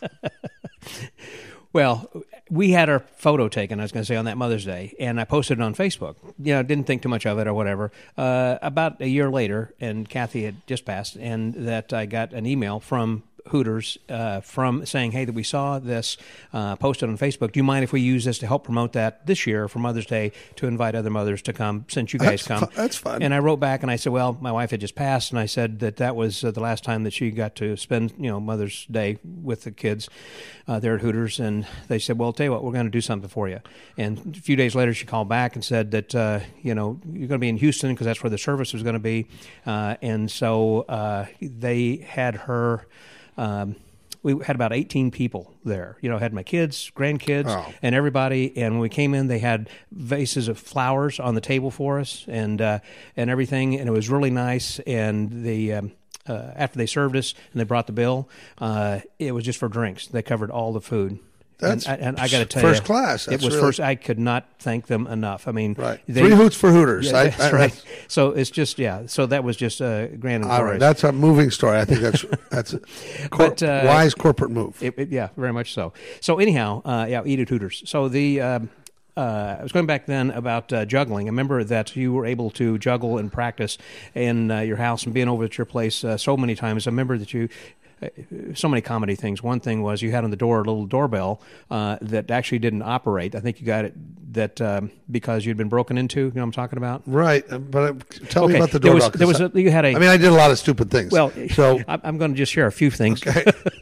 Well, we had our photo taken, I was going to say, on that Mother's Day, and I posted it on Facebook. You know, didn't think too much of it or whatever. Uh, about a year later, and Kathy had just passed, and that I got an email from Hooters uh, from saying, hey, that we saw this uh, posted on Facebook. Do you mind if we use this to help promote that this year for Mother's Day to invite other mothers to come since you guys That's come? fu- that's fun. And I wrote back and I said, well, my wife had just passed, and I said that that was uh, the last time that she got to spend, you know, Mother's Day with the kids uh, there at Hooters. And they said, well, I'll tell you what, we're going to do something for you. And a few days later, she called back and said that, uh, you know, you're going to be in Houston because that's where the service was going to be. Uh, and so uh, they had her... Um, we had about eighteen people there. You know, had my kids, grandkids, Oh. and everybody. And when we came in, they had vases of flowers on the table for us, and uh, and everything. And it was really nice. And the um, uh, after they served us and they brought the bill, uh, it was just for drinks. They covered all the food. That's and, and I got to tell first you, class. it That's was really- first. I could not thank them enough. I mean, Right. they- Three hoots for Hooters. Yeah, I- that's I- right. So it's just yeah. So that was just uh, grand and All right, glorious. that's a moving story. I think that's that's a cor- But, uh, wise corporate move. It, it, yeah, very much so. So anyhow, uh, yeah, eat at Hooters. So the um, uh, I was going back then about uh, juggling. I remember that you were able to juggle and practice in uh, your house and being over at your place uh, so many times. I remember that you. So many comedy things. One thing was you had on the door a little doorbell uh, that actually didn't operate. I think you got it that um, because you'd been broken into. You know what I'm talking about? Right, uh, but uh, tell Okay, me about the there was- doorbell. there was 'cause a- you had a- I mean, I did a lot of stupid things. Well, so I- I'm going to just share a few things. okay.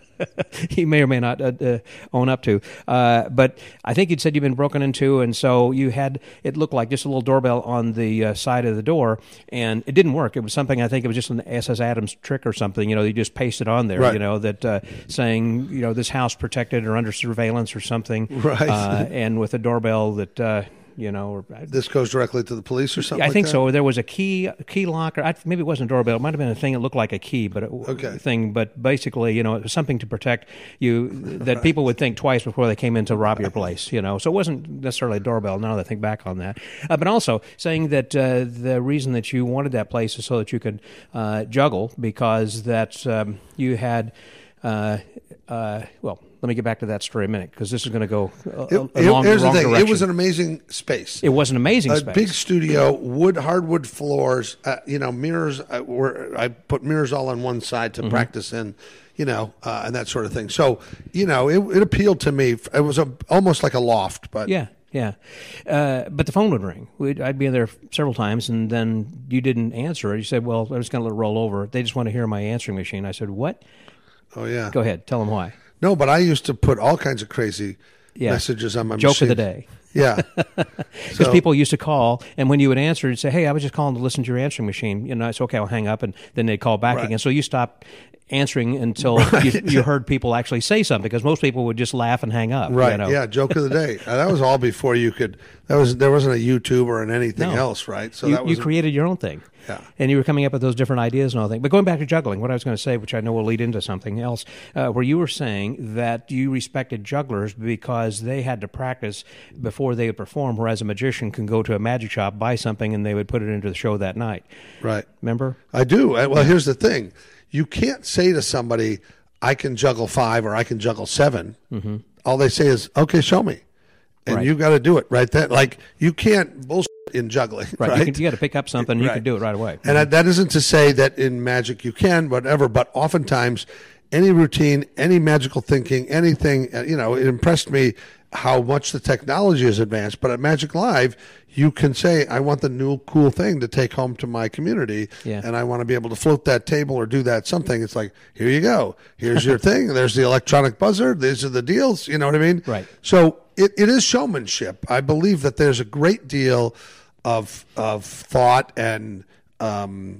you may or may not uh, uh, own up to. Uh, but I think you'd said you'd been broken into, and so you had, it looked like just a little doorbell on the uh, side of the door, and it didn't work. It was something, I think it was just an S S Adams trick or something, you know, you just pasted on there, Right. you know, that uh, saying, you know, this house protected or under surveillance or something. Right. Uh, and with a doorbell that, uh, you know, or, This goes directly to the police or something. I like think that? so. There was a key key locker. I, maybe it wasn't a doorbell. It might have been a thing that looked like a key, but it, Okay. thing. But basically, you know, it was something to protect you that people would think twice before they came in to rob your place. You know, so it wasn't necessarily a doorbell. Now that I think back on that, uh, but also saying that uh, the reason that you wanted that place is so that you could uh, juggle because that um, you had. Uh, uh, well, let me get back to that story a minute because this is going to go a, It- a it- long, here's wrong the thing. direction. It was an amazing space. It was an amazing a space. big studio, wood, hardwood floors. Uh, you know, mirrors. Uh, were I put mirrors all on one side to Mm-hmm. practice in. You know, uh, and that sort of thing. So, you know, it, it appealed to me. It was a, almost like a loft, but Yeah, yeah. Uh, but the phone would ring. We'd, I'd be there several times, and then you didn't answer it. You said, well, I'm just going to let it roll over. They just want to hear my answering machine. I said, what? oh yeah. Go ahead. Tell them why. No, but I used to put all kinds of crazy Yeah. messages on my Joke machine. of the day. Yeah. Because So- people used to call, and when you would answer, you'd say, hey, I was just calling to listen to your answering machine. You know, it's okay, I'll hang up, and then they'd call back Right. again. So you stopped answering until you, you heard people actually say something, because most people would just laugh and hang up. Right. You know? Yeah. Joke of the day. Uh, that was all before you could. That was there wasn't a YouTube or an anything No. else, right? So you, that was you created your own thing. Yeah. And you were coming up with those different ideas and all that. But going back to juggling, what I was going to say, which I know will lead into something else, uh, where you were saying that you respected jugglers because they had to practice before they would perform, whereas a magician can go to a magic shop, buy something, and they would put it into the show that night. right. Remember? I do. Uh, Well, here's the thing: you can't say to somebody, "I can juggle five or I can juggle seven." Mm-hmm. All they say is, "Okay, show me," and Right. you got to do it right then. Like you can't bullshit in juggling, Right. right? You, can- you got to pick up something, you Right. can do it right away. And that- that isn't to say that in magic you can, whatever. But oftentimes, any routine, any magical thinking, anything, uh, you know, it impressed me how much the technology has advanced. But at Magic Live, you can say, I want the new cool thing to take home to my community. Yeah. And I want to be able to float that table or do that something. It's like, here you go. Here's your thing. There's the electronic buzzer. These are the deals. You know what I mean? Right. So it, it is showmanship. I believe that there's a great deal of of thought and um,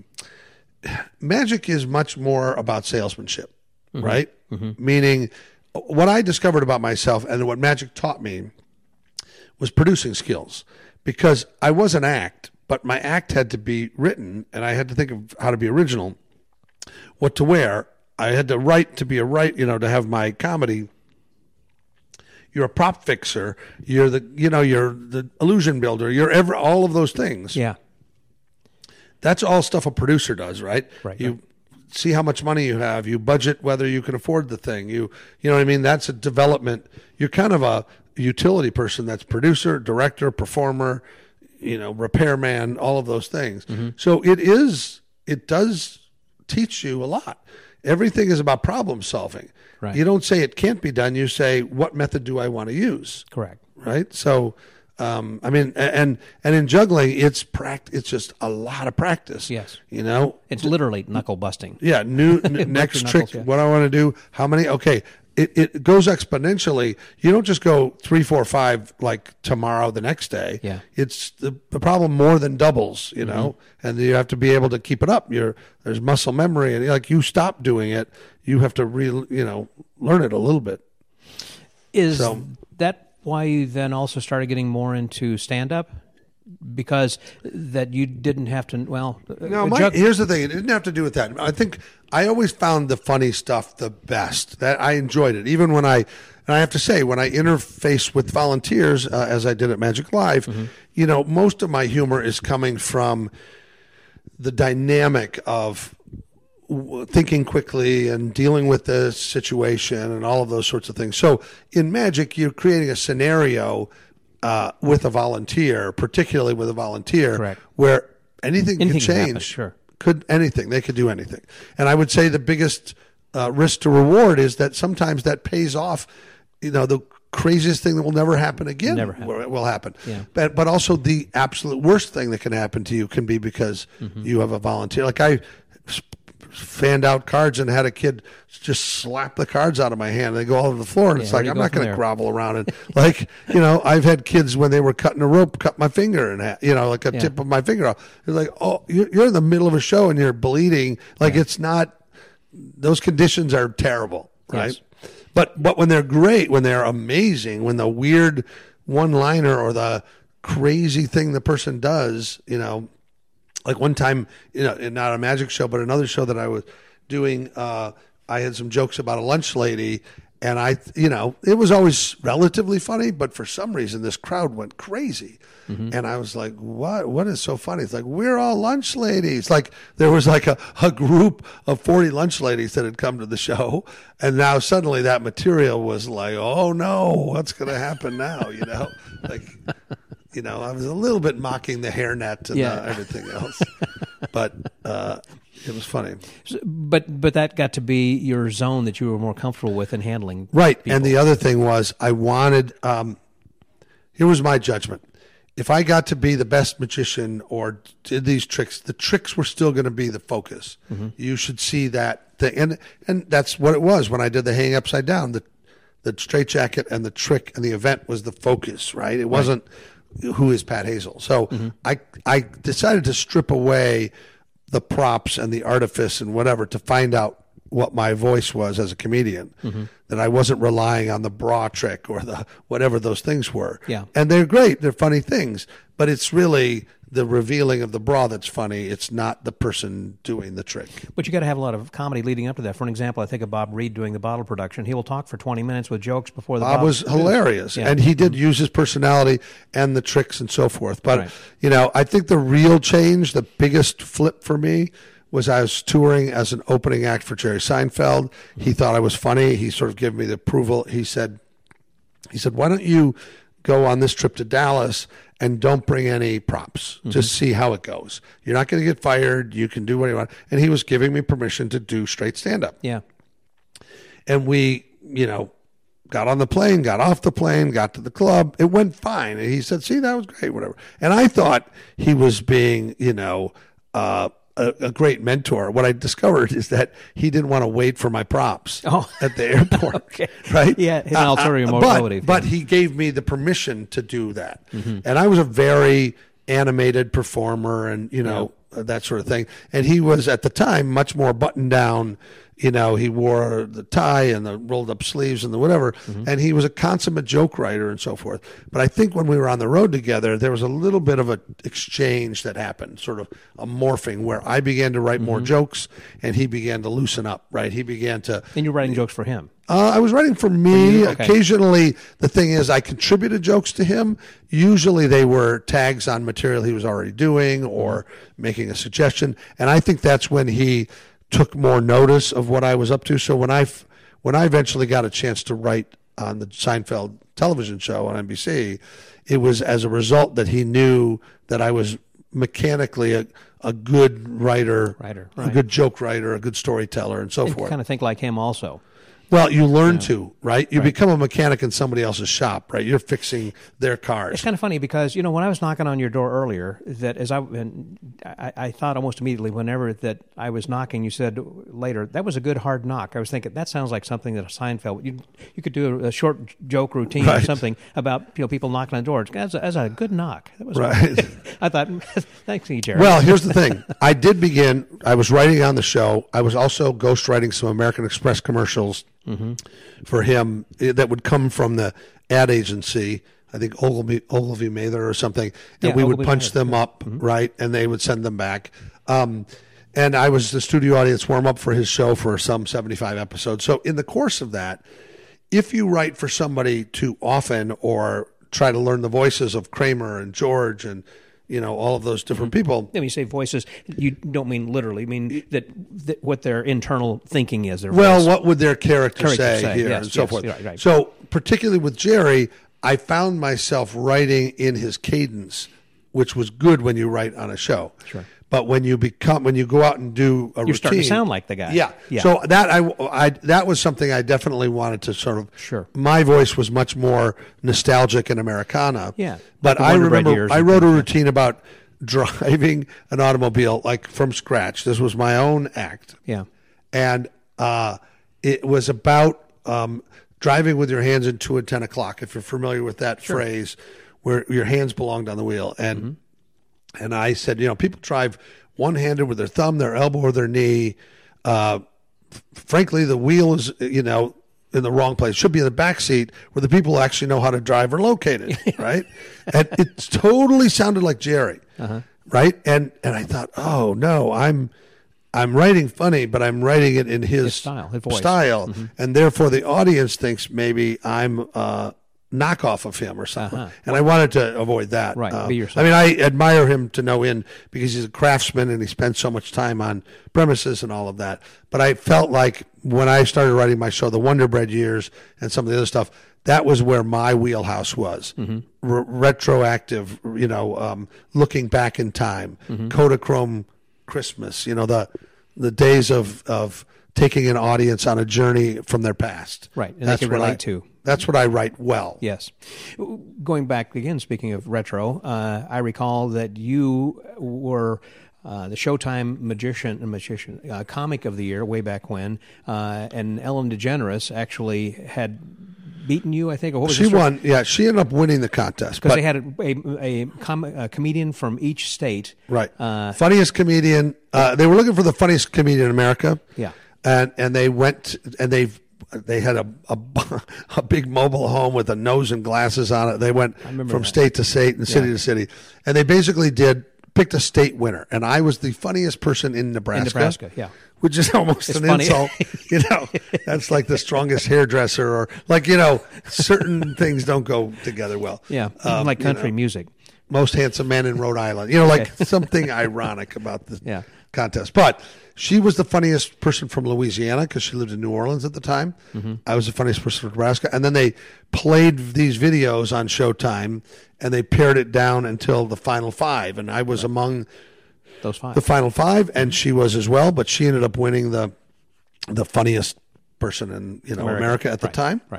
magic is much more about salesmanship, right? Meaning, what I discovered about myself and what magic taught me was producing skills, because I was an act, but my act had to be written, and I had to think of how to be original, what to wear. I had to write to be a right, you know, to have my comedy. You're a prop fixer. You're the, you know, you're the illusion builder. You're ever all of those things. Yeah. That's all stuff a producer does, right? Right, You right. see how much money you have. You budget whether you can afford the thing. You, you know what I mean? That's a development. You're kind of a utility person. That's producer, director, performer, you know, repairman, all of those things. Mm-hmm. So it is, it does teach you a lot. Everything is about problem solving. Right. You don't say it can't be done. You say, what method do I want to use? Correct. Right. So, um, I mean, and, and in juggling, it's pract, it's just a lot of practice. Yes. You know, It's literally knuckle busting. yeah. New, n- next your trick. knuckles, yeah. What I want to do, how many, okay. it, it goes exponentially. You don't just go three, four, five like tomorrow, the next day. Yeah. It's the, the problem more than doubles, you know, mm-hmm. and you have to be able to keep it up. You're, there's muscle memory, and like you stop doing it, you have to re, you know, learn it a little bit. Is so, that why you then also started getting more into stand-up? Because that you didn't have to, well... No, my, here's the thing. It didn't have to do with that. I think I always found the funny stuff the best. That I enjoyed it. Even when I, and I have to say, when I interface with volunteers, uh, as I did at Magic Live, mm-hmm. you know, most of my humor is coming from the dynamic of thinking quickly and dealing with the situation and all of those sorts of things. So in Magic, you're creating a scenario Uh, with a volunteer, particularly with a volunteer, Correct. where anything, anything can change. Can happen, sure. Could anything? They could do anything. And I would say the biggest uh, risk to reward is that sometimes that pays off. You know, the craziest thing that will never happen again never happen. will, will happen. Yeah. But but also the absolute worst thing that can happen to you can be because mm-hmm. you have a volunteer. Like I fanned out cards and had a kid just slap the cards out of my hand. They go all over the floor, and yeah, it's like I'm not going to there? grovel around and like you know. I've had kids when they were cutting a rope, cut my finger in half, you know, like a yeah. tip of my finger off. They're like, oh, you're, you're in the middle of a show and you're bleeding. Like yeah. it's not. Those conditions are terrible, right? Yes. But but when they're great, when they're amazing, when the weird one-liner or the crazy thing the person does, you know. Like one time, you know, not a magic show, but another show that I was doing, uh, I had some jokes about a lunch lady, and I, you know, it was always relatively funny, but for some reason this crowd went crazy. Mm-hmm. And I was like, what, what is so funny? It's like, we're all lunch ladies. Like there was like a, a group of forty lunch ladies that had come to the show. And now suddenly that material was like, oh no, what's going to happen now? You know, like, you know, I was a little bit mocking the hairnet and yeah. the, everything else, but uh, it was funny. But but that got to be your zone that you were more comfortable with in handling. Right. people. And the other thing was I wanted, um, here was my judgment. If I got to be the best magician or did these tricks, the tricks were still going to be the focus. Mm-hmm. You should see that thing. And, and that's what it was when I did the hanging upside down. The, the straitjacket and the trick and the event was the focus, right? It right. wasn't who is Pat Hazel. So mm-hmm. I I decided to strip away the props and the artifice and whatever to find out what my voice was as a comedian, mm-hmm. that I wasn't relying on the bra trick or the whatever those things were. Yeah. And they're great. They're funny things, but it's really the revealing of the bra that's funny. It's not the person doing the trick. But you got to have a lot of comedy leading up to that. For an example, I think of Bob Reed doing the bottle production. He will talk for twenty minutes with jokes before the Bob bottle. was hilarious. Yeah. And he did use his personality and the tricks and so forth. But, right. you know, I think the real change, the biggest flip for me was I was touring as an opening act for Jerry Seinfeld. He thought I was funny. He sort of gave me the approval. He said, he said, why don't you go on this trip to Dallas and don't bring any props. Mm-hmm. Just see how it goes. You're not going to get fired. You can do what you want. And he was giving me permission to do straight stand-up. Yeah. And we, you know, got on the plane, got off the plane, got to the club. It went fine. And he said, see, that was great, whatever. And I thought he was being, you know, uh, A, a great mentor. What I discovered is that he didn't want to wait for my props oh. at the airport. Okay. Right? Yeah, an ulterior uh, mobility. But, but he gave me the permission to do that. Mm-hmm. And I was a very animated performer and, you know, yeah. that sort of thing. And he was, at the time, much more buttoned down. You know, he wore the tie and the rolled up sleeves and the whatever. Mm-hmm. And he was a consummate joke writer and so forth. But I think when we were on the road together, there was a little bit of an exchange that happened, sort of a morphing where I began to write mm-hmm. more jokes and he began to loosen up, right? He began to... And you're writing jokes for him? Uh, I was writing for me. For you? Okay. Occasionally, the thing is, I contributed jokes to him. Usually they were tags on material he was already doing or mm-hmm. making a suggestion. And I think that's when he took more notice of what I was up to. So when I, when I eventually got a chance to write on the Seinfeld television show on N B C, it was as a result that he knew that I was mechanically a, a good writer, writer right. a good joke writer, a good storyteller, and so and forth. Kind of think like him also. Well, you learn Yeah. to, right? You Right. become a mechanic in somebody else's shop, right? You're fixing their cars. It's kind of funny because, you know, when I was knocking on your door earlier, that as I, and I, I thought almost immediately whenever that I was knocking, you said later, that was a good hard knock. I was thinking, that sounds like something that a Seinfeld, you you could do a, a short joke routine Right. or something about, you know, people knocking on doors. As a, as a good knock. That was Right. I thought, thanks, Jerry. Well, here's the thing. I did begin, I was writing on the show. I was also ghostwriting some American Express commercials Mm-hmm. for him eh, that would come from the ad agency. I think Ogilvy, Ogilvy Mather or something. And Yeah, we would Ogilvy punch Mather, them up, right? And they would send them back. Um, and I was the studio audience warm up for his show for some seventy-five episodes. So in the course of that, if you write for somebody too often or try to learn the voices of Kramer and George and, you know, all of those different people. When you say voices, you don't mean literally. You mean that, that what their internal thinking is. Their Well, voice. what would their character, Character say, say, here yes, and so yes, forth? right, right. So particularly with Jerry, I found myself writing in his cadence, which was good when you write on a show. Sure. But when you become, when you go out and do a You're routine, starting to sound like the guy. Yeah. Yeah. So that I, I that was something I definitely wanted to sort of. Sure. My voice was much more nostalgic and Americana. Yeah. But Like the I Wonder Bread remember years I and wrote a things, yeah. routine about driving an automobile like from scratch. This was my own act. Yeah. And uh, it was about um, driving with your hands in two and ten o'clock. If you're familiar with that Sure. phrase, where your hands belonged on the wheel, and Mm-hmm. and I said, you know, people drive one-handed with their thumb, their elbow, or their knee. Uh, f- frankly, the wheel is, you know, in the wrong place. It should be in the back seat where the people actually know how to drive are located, right? And it totally sounded like Jerry, Uh-huh. right? And and I thought, oh no, I'm I'm writing funny, but I'm writing it in his, His style, his voice. style, and therefore the audience thinks maybe I'm a knockoff of him or something. Uh-huh. And I wanted to avoid that. Right, Um, be yourself. I mean, I admire him to no end because he's a craftsman and he spends so much time on premises and all of that. But I felt like when I started writing my show, the Wonder Bread years and some of the other stuff, that was where my wheelhouse was. Mm-hmm. R- retroactive, you know, um, looking back in time, Mm-hmm. Kodachrome Christmas, you know, the the days of, of taking an audience on a journey from their past. Right, and they can what relate I- to. That's what I write well. Yes. Going back again, speaking of retro, uh, I recall that you were uh, the Showtime magician, magician uh, comic of the year way back when, uh, and Ellen DeGeneres actually had beaten you, I think. Or what was She the story? won. Yeah, she ended up winning the contest. Because but- they had a, a, a, com- a comedian from each state. Right. Uh, funniest comedian. Uh, they were looking for the funniest comedian in America. Yeah. And and they went and they they had a, a a big mobile home with a nose and glasses on it. They went remember from that. state to state and city Yeah. to city, and they basically did picked a state winner. And I was the funniest person in Nebraska. In Nebraska, yeah. Which is almost It's an funny. insult, you know. That's like the strongest hairdresser, or like you know, certain things don't go together well. Yeah, Um, like you country know music. most handsome man in Rhode Island. You know, like something ironic about the Yeah. contest. But she was the funniest person from Louisiana because she lived in New Orleans at the time. Mm-hmm. I was the funniest person from Nebraska. And then they played these videos on Showtime and they pared it down until the final five. And I was among Those five. the final five, and she was as well. But she ended up winning the the funniest person in you know America, America. at the Right. time. Right.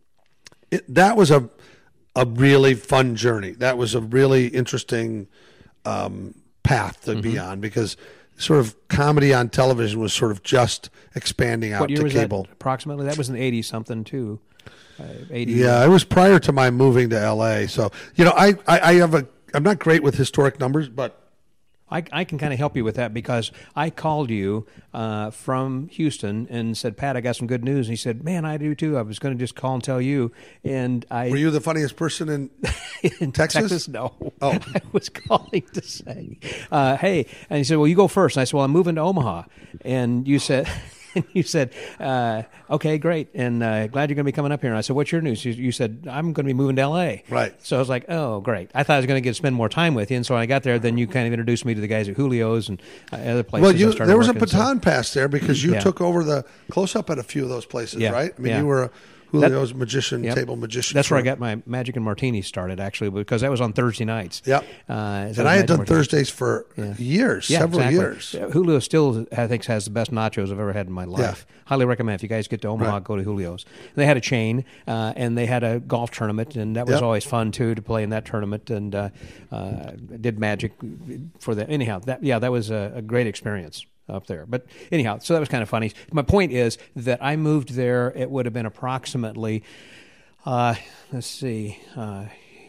It, that was a a really fun journey. That was a really interesting um, path to Mm-hmm. be on because sort of comedy on television was sort of just expanding out What year to was cable. that approximately? That was in eighty something too. Uh, eighty. Yeah, it was prior to my moving to L A. So you know, I, I, I have a I'm not great with historic numbers, but I, I can kind of help you with that because I called you uh, from Houston and said, Pat, I got some good news. And he said, man, I do too. I was going to just call and tell you. And I were you the funniest person in in Texas? No. Oh. I was calling to say, uh, hey. And he said, well, you go first. And I said, well, I'm moving to Omaha. And you said, and you said, uh, okay, great. And uh, glad you're going to be coming up here. And I said, what's your news? You, you said, I'm going to be moving to L A. Right. So I was like, oh, great. I thought I was going to get to spend more time with you. And so when I got there, then you kind of introduced me to the guys at Julio's and uh, other places. Well, I you started there was a working, so- baton pass there because you Yeah. took over the close up at a few of those places, Yeah, right? I mean, yeah. you were a Julio's magician, yep. table magician. That's show. where I got my Magic and Martini started, actually, because that was on Thursday nights. Yep. Uh, so and I had done Martini. Thursdays for yeah. years, yeah, several exactly. years. Julio still, I think, has the best nachos I've ever had in my life. Yeah. Highly recommend. If you guys get to Omaha, right. go to Julio's. And they had a chain, uh, and they had a golf tournament, and that was yep. always fun, too, to play in that tournament, and uh, uh, did Magic for that. Anyhow, that yeah, that was a, a great experience up there. But anyhow, so that was kind of funny. My point is that I moved there, it would have been approximately, uh, let's see, uh,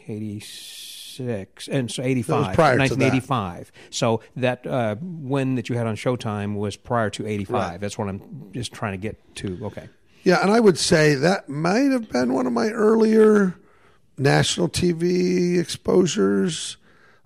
eighty-six, and so eighty-five, prior nineteen eighty-five. To that. So that uh, win that you had on Showtime was prior to eighty-five. Right. That's what I'm just trying to get to. Okay. Yeah, and I would say that might have been one of my earlier national T V exposures.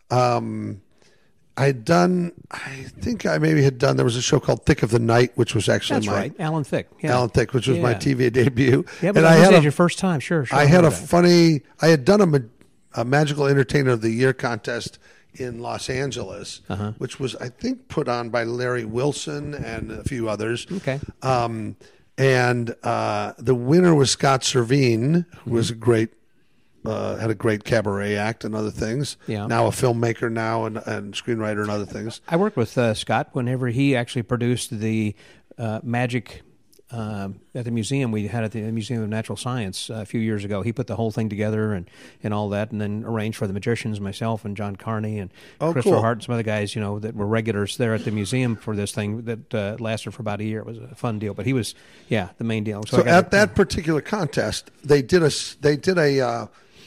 Um I'd done, I think I maybe had done, there was a show called Thick of the Night, which was actually That's my... right, Alan Thicke. Yeah. Alan Thicke, which was yeah. my T V debut. Yeah, but and I I had a, your first time, sure, sure. I had a that. funny, I had done a, ma- a Magical Entertainer of the Year contest in Los Angeles, uh-huh. which was, I think, put on by Larry Wilson and a few others. Okay. Um, and uh, the winner was Scott Servine, who mm-hmm. was a great Uh, had a great cabaret act and other things. Yeah. Now a filmmaker now and, and screenwriter and other things. I worked with uh, Scott whenever he actually produced the uh, Magic uh, at the museum we had at the Museum of Natural Science uh, a few years ago. He put the whole thing together and, and all that, and then arranged for the magicians, myself and John Carney and oh, Christopher cool. Hart and some other guys, you know, that were regulars there at the museum for this thing that uh, lasted for about a year. It was a fun deal, but he was, yeah, the main deal. So, so at that particular contest, they did a they did a uh,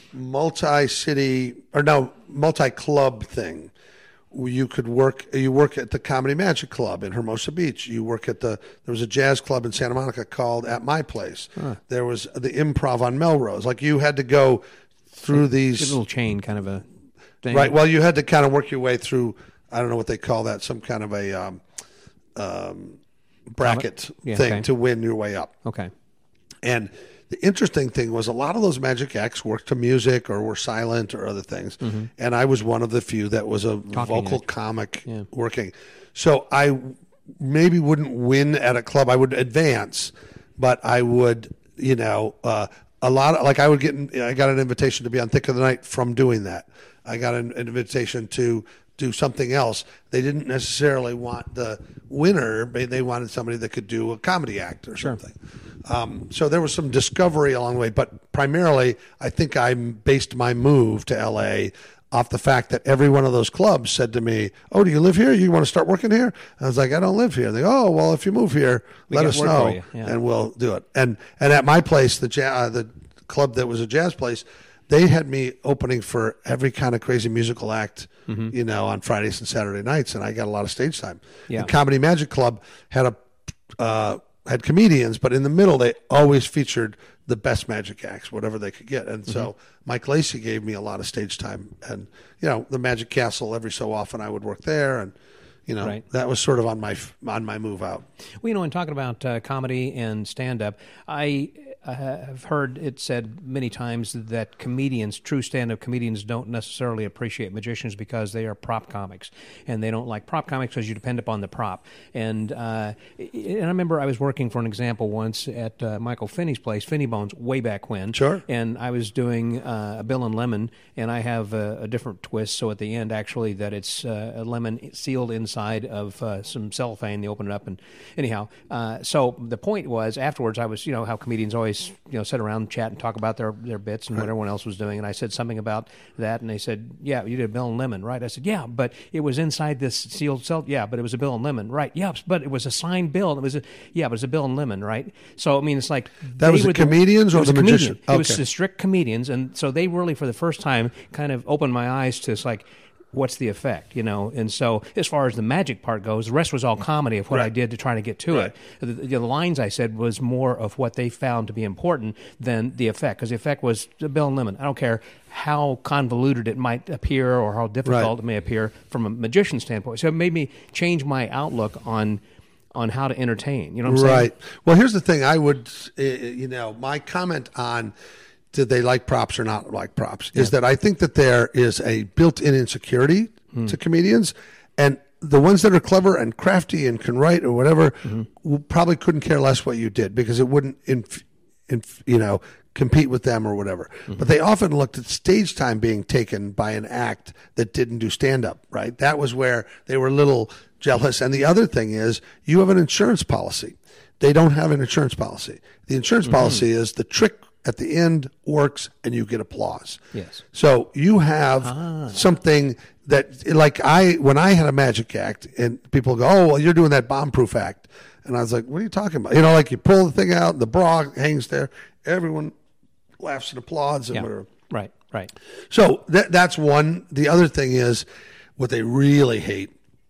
multi-city or no multi-club thing. You could work. You work at the Comedy Magic Club in Hermosa Beach. You work at the. There was a jazz club in Santa Monica called At My Place. Huh. There was the Improv on Melrose. Like you had to go through these a little chain kind of a thing. Right. Well, you had to kind of work your way through. I don't know what they call that. Some kind of a um, um, bracket yeah, thing okay. to win your way up. Okay. And the interesting thing was a lot of those magic acts worked to music or were silent or other things. Mm-hmm. And I was one of the few that was a Talking vocal act. comic yeah. working. So I maybe wouldn't win at a club. I would advance, but I would, you know, uh, a lot of, like I would get, I got an invitation to be on Thick of the Night from doing that. I got an invitation to do something else. They didn't necessarily want the winner, but they wanted somebody that could do a comedy act or sure. something. Um, so there was some discovery along the way, but primarily I think I based my move to L A off the fact that every one of those clubs said to me, "Oh, do you live here? You want to start working here?" And I was like, "I don't live here." They go, "Oh, well, if you move here, we let us know, yeah. and we'll do it." And and at my place, the jazz, uh, the club that was a jazz place, they had me opening for every kind of crazy musical act, mm-hmm. you know, on Fridays and Saturday nights, and I got a lot of stage time. Yeah. The Comedy Magic Club had a uh, had comedians, but in the middle they always featured the best magic acts, whatever they could get. And mm-hmm. so Mike Lacey gave me a lot of stage time, and you know, the Magic Castle every so often I would work there, and you know, right. that was sort of on my on my move out. Well, you know, in talking about uh, comedy and stand-up, I uh, have heard it said many times that comedians, true stand-up comedians, don't necessarily appreciate magicians because they are prop comics, and they don't like prop comics because you depend upon the prop. And uh, and I remember I was working for an example once at uh, Michael Finney's place, Finney Bones, way back when. Sure. And I was doing uh, a Bill and Lemon, and I have a, a different twist. So at the end, actually, that it's uh, a lemon sealed inside of uh, some cellophane. They open it up, and anyhow, uh, so the point was afterwards, I was, you know, how comedians always, you know, sit around and chat and talk about their, their bits and right. what everyone else was doing. And I said something about that, and they said, "Yeah, you did Bill and Lemon, right?" I said, "Yeah, but it was inside this sealed cell. Yeah, but it was a Bill and Lemon, right? Yeah, but it was a signed bill. And it was a yeah, but it's a Bill and Lemon, right? So I mean, it's like that was the comedians the, or the magician. It okay. was the strict comedians, and so they really, for the first time, kind of opened my eyes to it's like, what's the effect, you know? And so as far as the magic part goes, the rest was all comedy of what right. I did to try to get to right. it. The, the, the lines I said was more of what they found to be important than the effect, because the effect was Bill and Lemon. I don't care how convoluted it might appear or how difficult right. it may appear from a magician standpoint. So it made me change my outlook on on how to entertain. You know what I'm right. saying? Right. Well, here's the thing. I would, uh, you know, my comment on did they like props or not like props, yeah. is that I think that there is a built-in insecurity mm. to comedians, and the ones that are clever and crafty and can write or whatever mm-hmm. probably couldn't care less what you did because it wouldn't inf- inf- you know, compete with them or whatever. Mm-hmm. But they often looked at stage time being taken by an act that didn't do stand-up, right? That was where they were a little jealous. And the other thing is, you have an insurance policy. They don't have an insurance policy. The insurance mm-hmm. policy is the trick at the end works and you get applause. Yes. So you have ah. something that, like I, when I had a magic act and people go, oh, well, you're doing that bomb-proof act. And I was like, what are you talking about? You know, like you pull the thing out, the bra hangs there, everyone laughs and applauds and yeah. whatever. Right, right. So that that's one. The other thing is what they really hate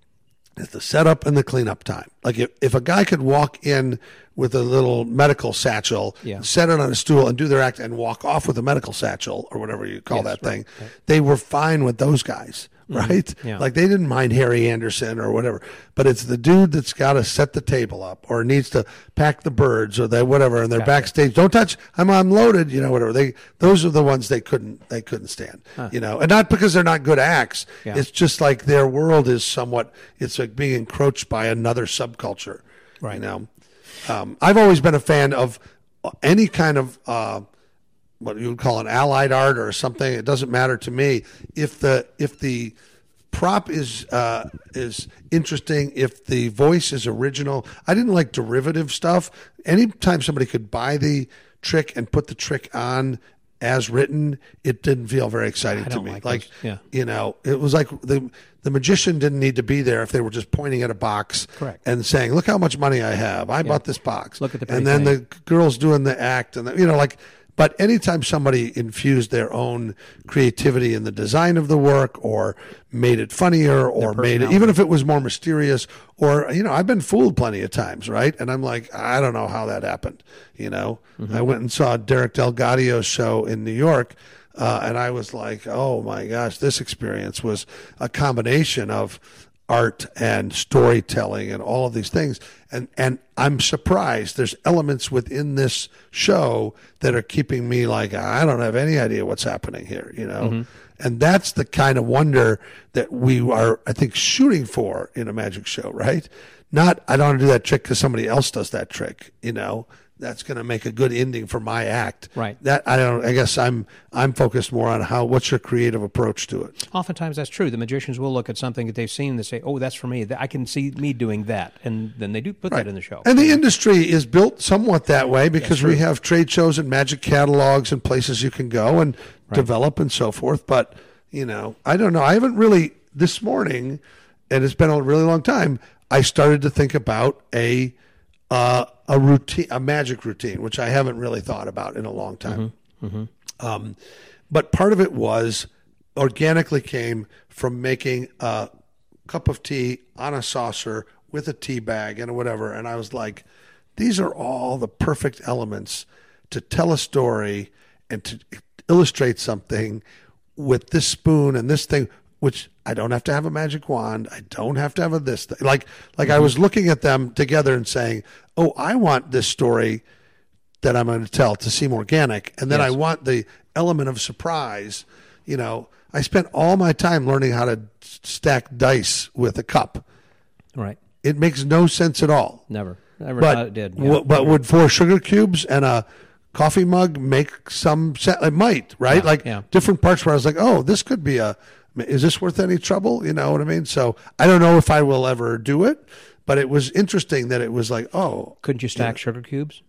is the setup and the cleanup time. Like if, if a guy could walk in with a little medical satchel, yeah. set it on a stool and do their act and walk off with a medical satchel or whatever you call yes, that right, thing, right. they were fine with those guys. Right? Mm-hmm. Yeah. Like they didn't mind Harry Anderson or whatever, but it's the dude that's got to set the table up or needs to pack the birds or they whatever, and they're gotcha. backstage. Don't touch. I'm unloaded. You know, whatever. They those are the ones they couldn't they couldn't stand. Huh. You know, and not because they're not good acts. Yeah. It's just like their world is somewhat. It's like being encroached by another subculture. Right. You know, um, I've always been a fan of any kind of. Uh, what you would call an allied art or something. It doesn't matter to me if the if the prop is uh, is interesting, if the voice is original. I didn't like derivative stuff. Anytime somebody could buy the trick and put the trick on as written, it didn't feel very exciting I to don't me. Like, like those. Yeah. you know, it was like the the magician didn't need to be there if they were just pointing at a box Correct. and saying, "Look how much money I have. I yeah. bought this box." Look at the and then thing. the girls doing the act and the, you know like. But anytime somebody infused their own creativity in the design of the work or made it funnier or made it, even if it was more mysterious or, you know, I've been fooled plenty of times, right? And I'm like, I don't know how that happened, you know? Mm-hmm. I went and saw Derek DelGaudio's show in New York, uh, and I was like, oh my gosh, this experience was a combination of art and storytelling and all of these things. And and I'm surprised there's elements within this show that are keeping me like, I don't have any idea what's happening here, you know? Mm-hmm. And that's the kind of wonder that we are, I think, shooting for in a magic show, right? Not, I don't want to do that trick because somebody else does that trick, you know? That's going to make a good ending for my act. Right. That I don't. I guess I'm I'm focused more on how. What's your creative approach to it? Oftentimes that's true. The magicians will look at something that they've seen and they say, "Oh, that's for me. I can see me doing that," and then they do put right. that in the show. And the industry is built somewhat that way because we have trade shows and magic catalogs and places you can go and right. develop and so forth. But you know, I don't know. I haven't really this morning, and it's been a really long time. I started to think about a. Uh, a routine, a magic routine, which I haven't really thought about in a long time. Mm-hmm. Mm-hmm. Um, but part of it was organically came from making a cup of tea on a saucer with a tea bag and whatever. And I was like, these are all the perfect elements to tell a story and to illustrate something with this spoon and this thing, which I don't have to have a magic wand. I don't have to have a this thing. Like, like mm-hmm. I was looking at them together and saying, oh, I want this story that I'm going to tell to seem organic. And then yes. I want the element of surprise. You know, I spent all my time learning how to stack dice with a cup. Right. It makes no sense at all. Never. Never but, thought it did. Yeah. W- but would four sugar cubes and a coffee mug make some sense? It might, right? Yeah, like yeah. different parts where I was like, oh, this could be a, is this worth any trouble? You know what I mean? So I don't know if I will ever do it, but it was interesting that it was like, oh. Couldn't you stack yeah. sugar cubes?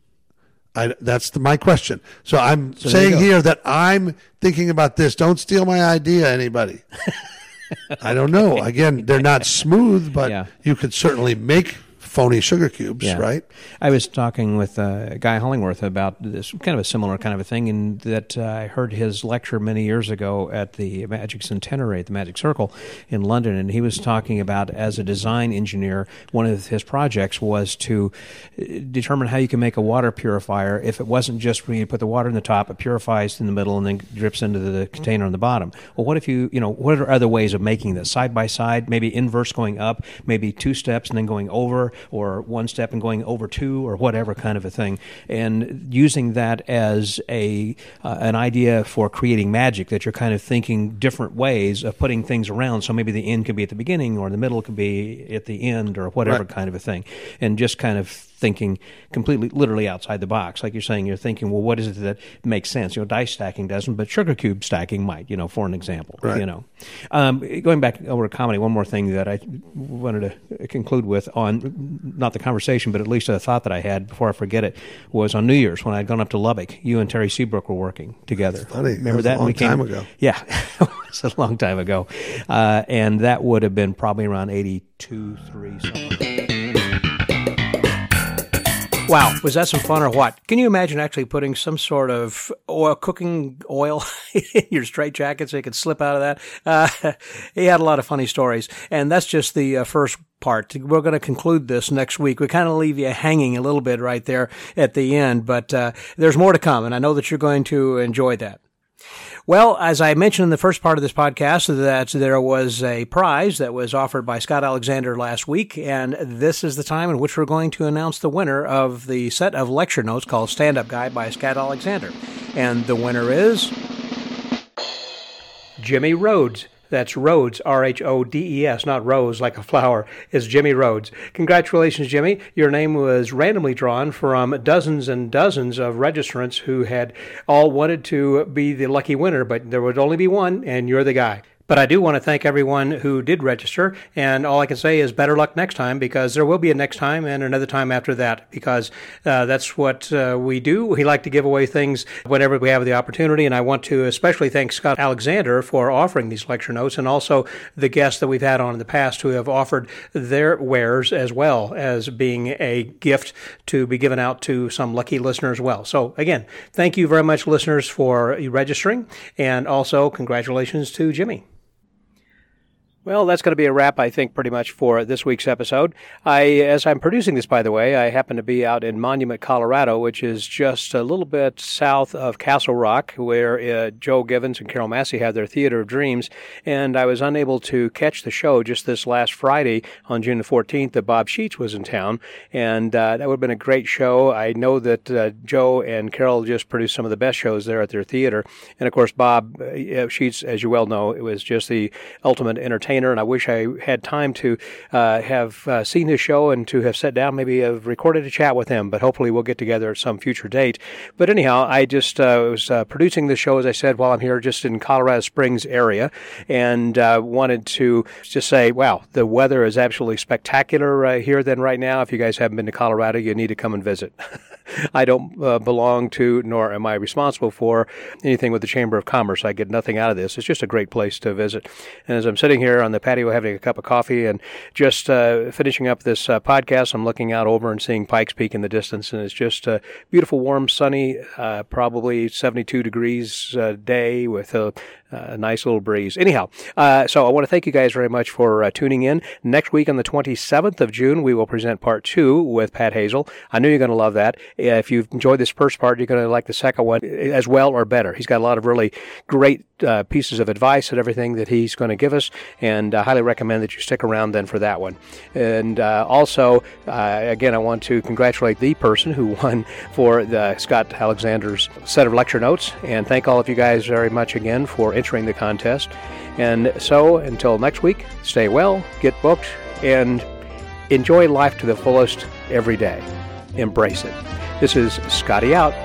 I, that's the, my question. So I'm so saying here that I'm thinking about this. Don't steal my idea, anybody. I don't know. Again, they're not smooth, but yeah. you could certainly make phony sugar cubes, yeah. right? I was talking with uh, Guy Hollingworth about this kind of a similar kind of a thing, and that uh, I heard his lecture many years ago at the Magic Centenary at the Magic Circle in London, and he was talking about, as a design engineer, one of his projects was to determine how you can make a water purifier. If it wasn't just when you put the water in the top, it purifies in the middle and then drips into the container on the bottom. Well, what if you, you know, what are other ways of making this? Side by side, maybe inverse going up, maybe two steps and then going over, or one step and going over two, or whatever kind of a thing, and using that as a uh, an idea for creating magic, that you're kind of thinking different ways of putting things around. So maybe the end could be at the beginning, or the middle could be at the end, or whatever right. kind of a thing, and just kind of thinking completely, literally outside the box. Like you're saying, you're thinking, well, what is it that makes sense? You know, dice stacking doesn't, but sugar cube stacking might, you know, for an example, right. you know. Um, going back over to comedy, one more thing that I wanted to conclude with on, not the conversation, but at least a thought that I had before I forget it, was on New Year's when I'd gone up to Lubbock. You and Terry Seabrook were working together. That's funny. Remember that? Was that? a long time came, ago. Yeah, it was a long time ago. Uh, and that would have been probably around eighty-two, three, something. Wow, was that some fun or what? Can you imagine actually putting some sort of oil, cooking oil in your straitjacket so you could slip out of that? Uh, he had a lot of funny stories, and that's just the uh, first part. We're going to conclude this next week. We kind of leave you hanging a little bit right there at the end, but uh, there's more to come, and I know that you're going to enjoy that. Well, as I mentioned in the first part of this podcast, that there was a prize that was offered by Scott Alexander last week, and this is the time in which we're going to announce the winner of the set of lecture notes called Stand Up Guide by Scott Alexander. And the winner is Jimmy Rhodes. That's Rhodes, R H O D E S, not Rose like a flower. It's Jimmy Rhodes. Congratulations, Jimmy. Your name was randomly drawn from dozens and dozens of registrants who had all wanted to be the lucky winner, but there would only be one, and you're the guy. But I do want to thank everyone who did register, and all I can say is better luck next time, because there will be a next time and another time after that, because uh, that's what uh, we do. We like to give away things whenever we have the opportunity, and I want to especially thank Scott Alexander for offering these lecture notes, and also the guests that we've had on in the past who have offered their wares as well as being a gift to be given out to some lucky listener as well. So again, thank you very much, listeners, for registering, and also congratulations to Jimmy. Well, that's going to be a wrap, I think, pretty much for this week's episode. I, as I'm producing this, by the way, I happen to be out in Monument, Colorado, which is just a little bit south of Castle Rock, where uh, Joe Givens and Carol Massey have their Theater of Dreams, and I was unable to catch the show just this last Friday on June the fourteenth that Bob Sheets was in town, and uh, that would have been a great show. I know that uh, Joe and Carol just produced some of the best shows there at their theater, and of course, Bob uh, Sheets, as you well know, it was just the ultimate entertainer. And I wish I had time to uh, have uh, seen his show and to have sat down, maybe have recorded a chat with him, but hopefully we'll get together at some future date. But anyhow, I just uh, was uh, producing the show, as I said, while I'm here just in Colorado Springs area, and uh, wanted to just say, wow, the weather is absolutely spectacular uh, here then right now. If you guys haven't been to Colorado, you need to come and visit. I don't uh, belong to, nor am I responsible for anything with the Chamber of Commerce. I get nothing out of this. It's just a great place to visit. And as I'm sitting here on the patio having a cup of coffee and just uh, finishing up this uh, podcast, I'm looking out over and seeing Pikes Peak in the distance, and it's just a beautiful, warm, sunny, uh, probably seventy-two degrees uh, day with a, a nice little breeze. Anyhow, uh, so I want to thank you guys very much for uh, tuning in. Next week on the twenty-seventh of June, we will present part two with Pat Hazel. I know you're going to love that. If you've enjoyed this first part, you're going to like the second one as well or better. He's got a lot of really great uh, pieces of advice and everything that he's going to give us, and I highly recommend that you stick around then for that one. And uh, also, uh, again, I want to congratulate the person who won for the Scott Alexander's set of lecture notes, and thank all of you guys very much again for entering the contest. And so, until next week, stay well, get booked, and enjoy life to the fullest every day. Embrace it. This is Scotty out.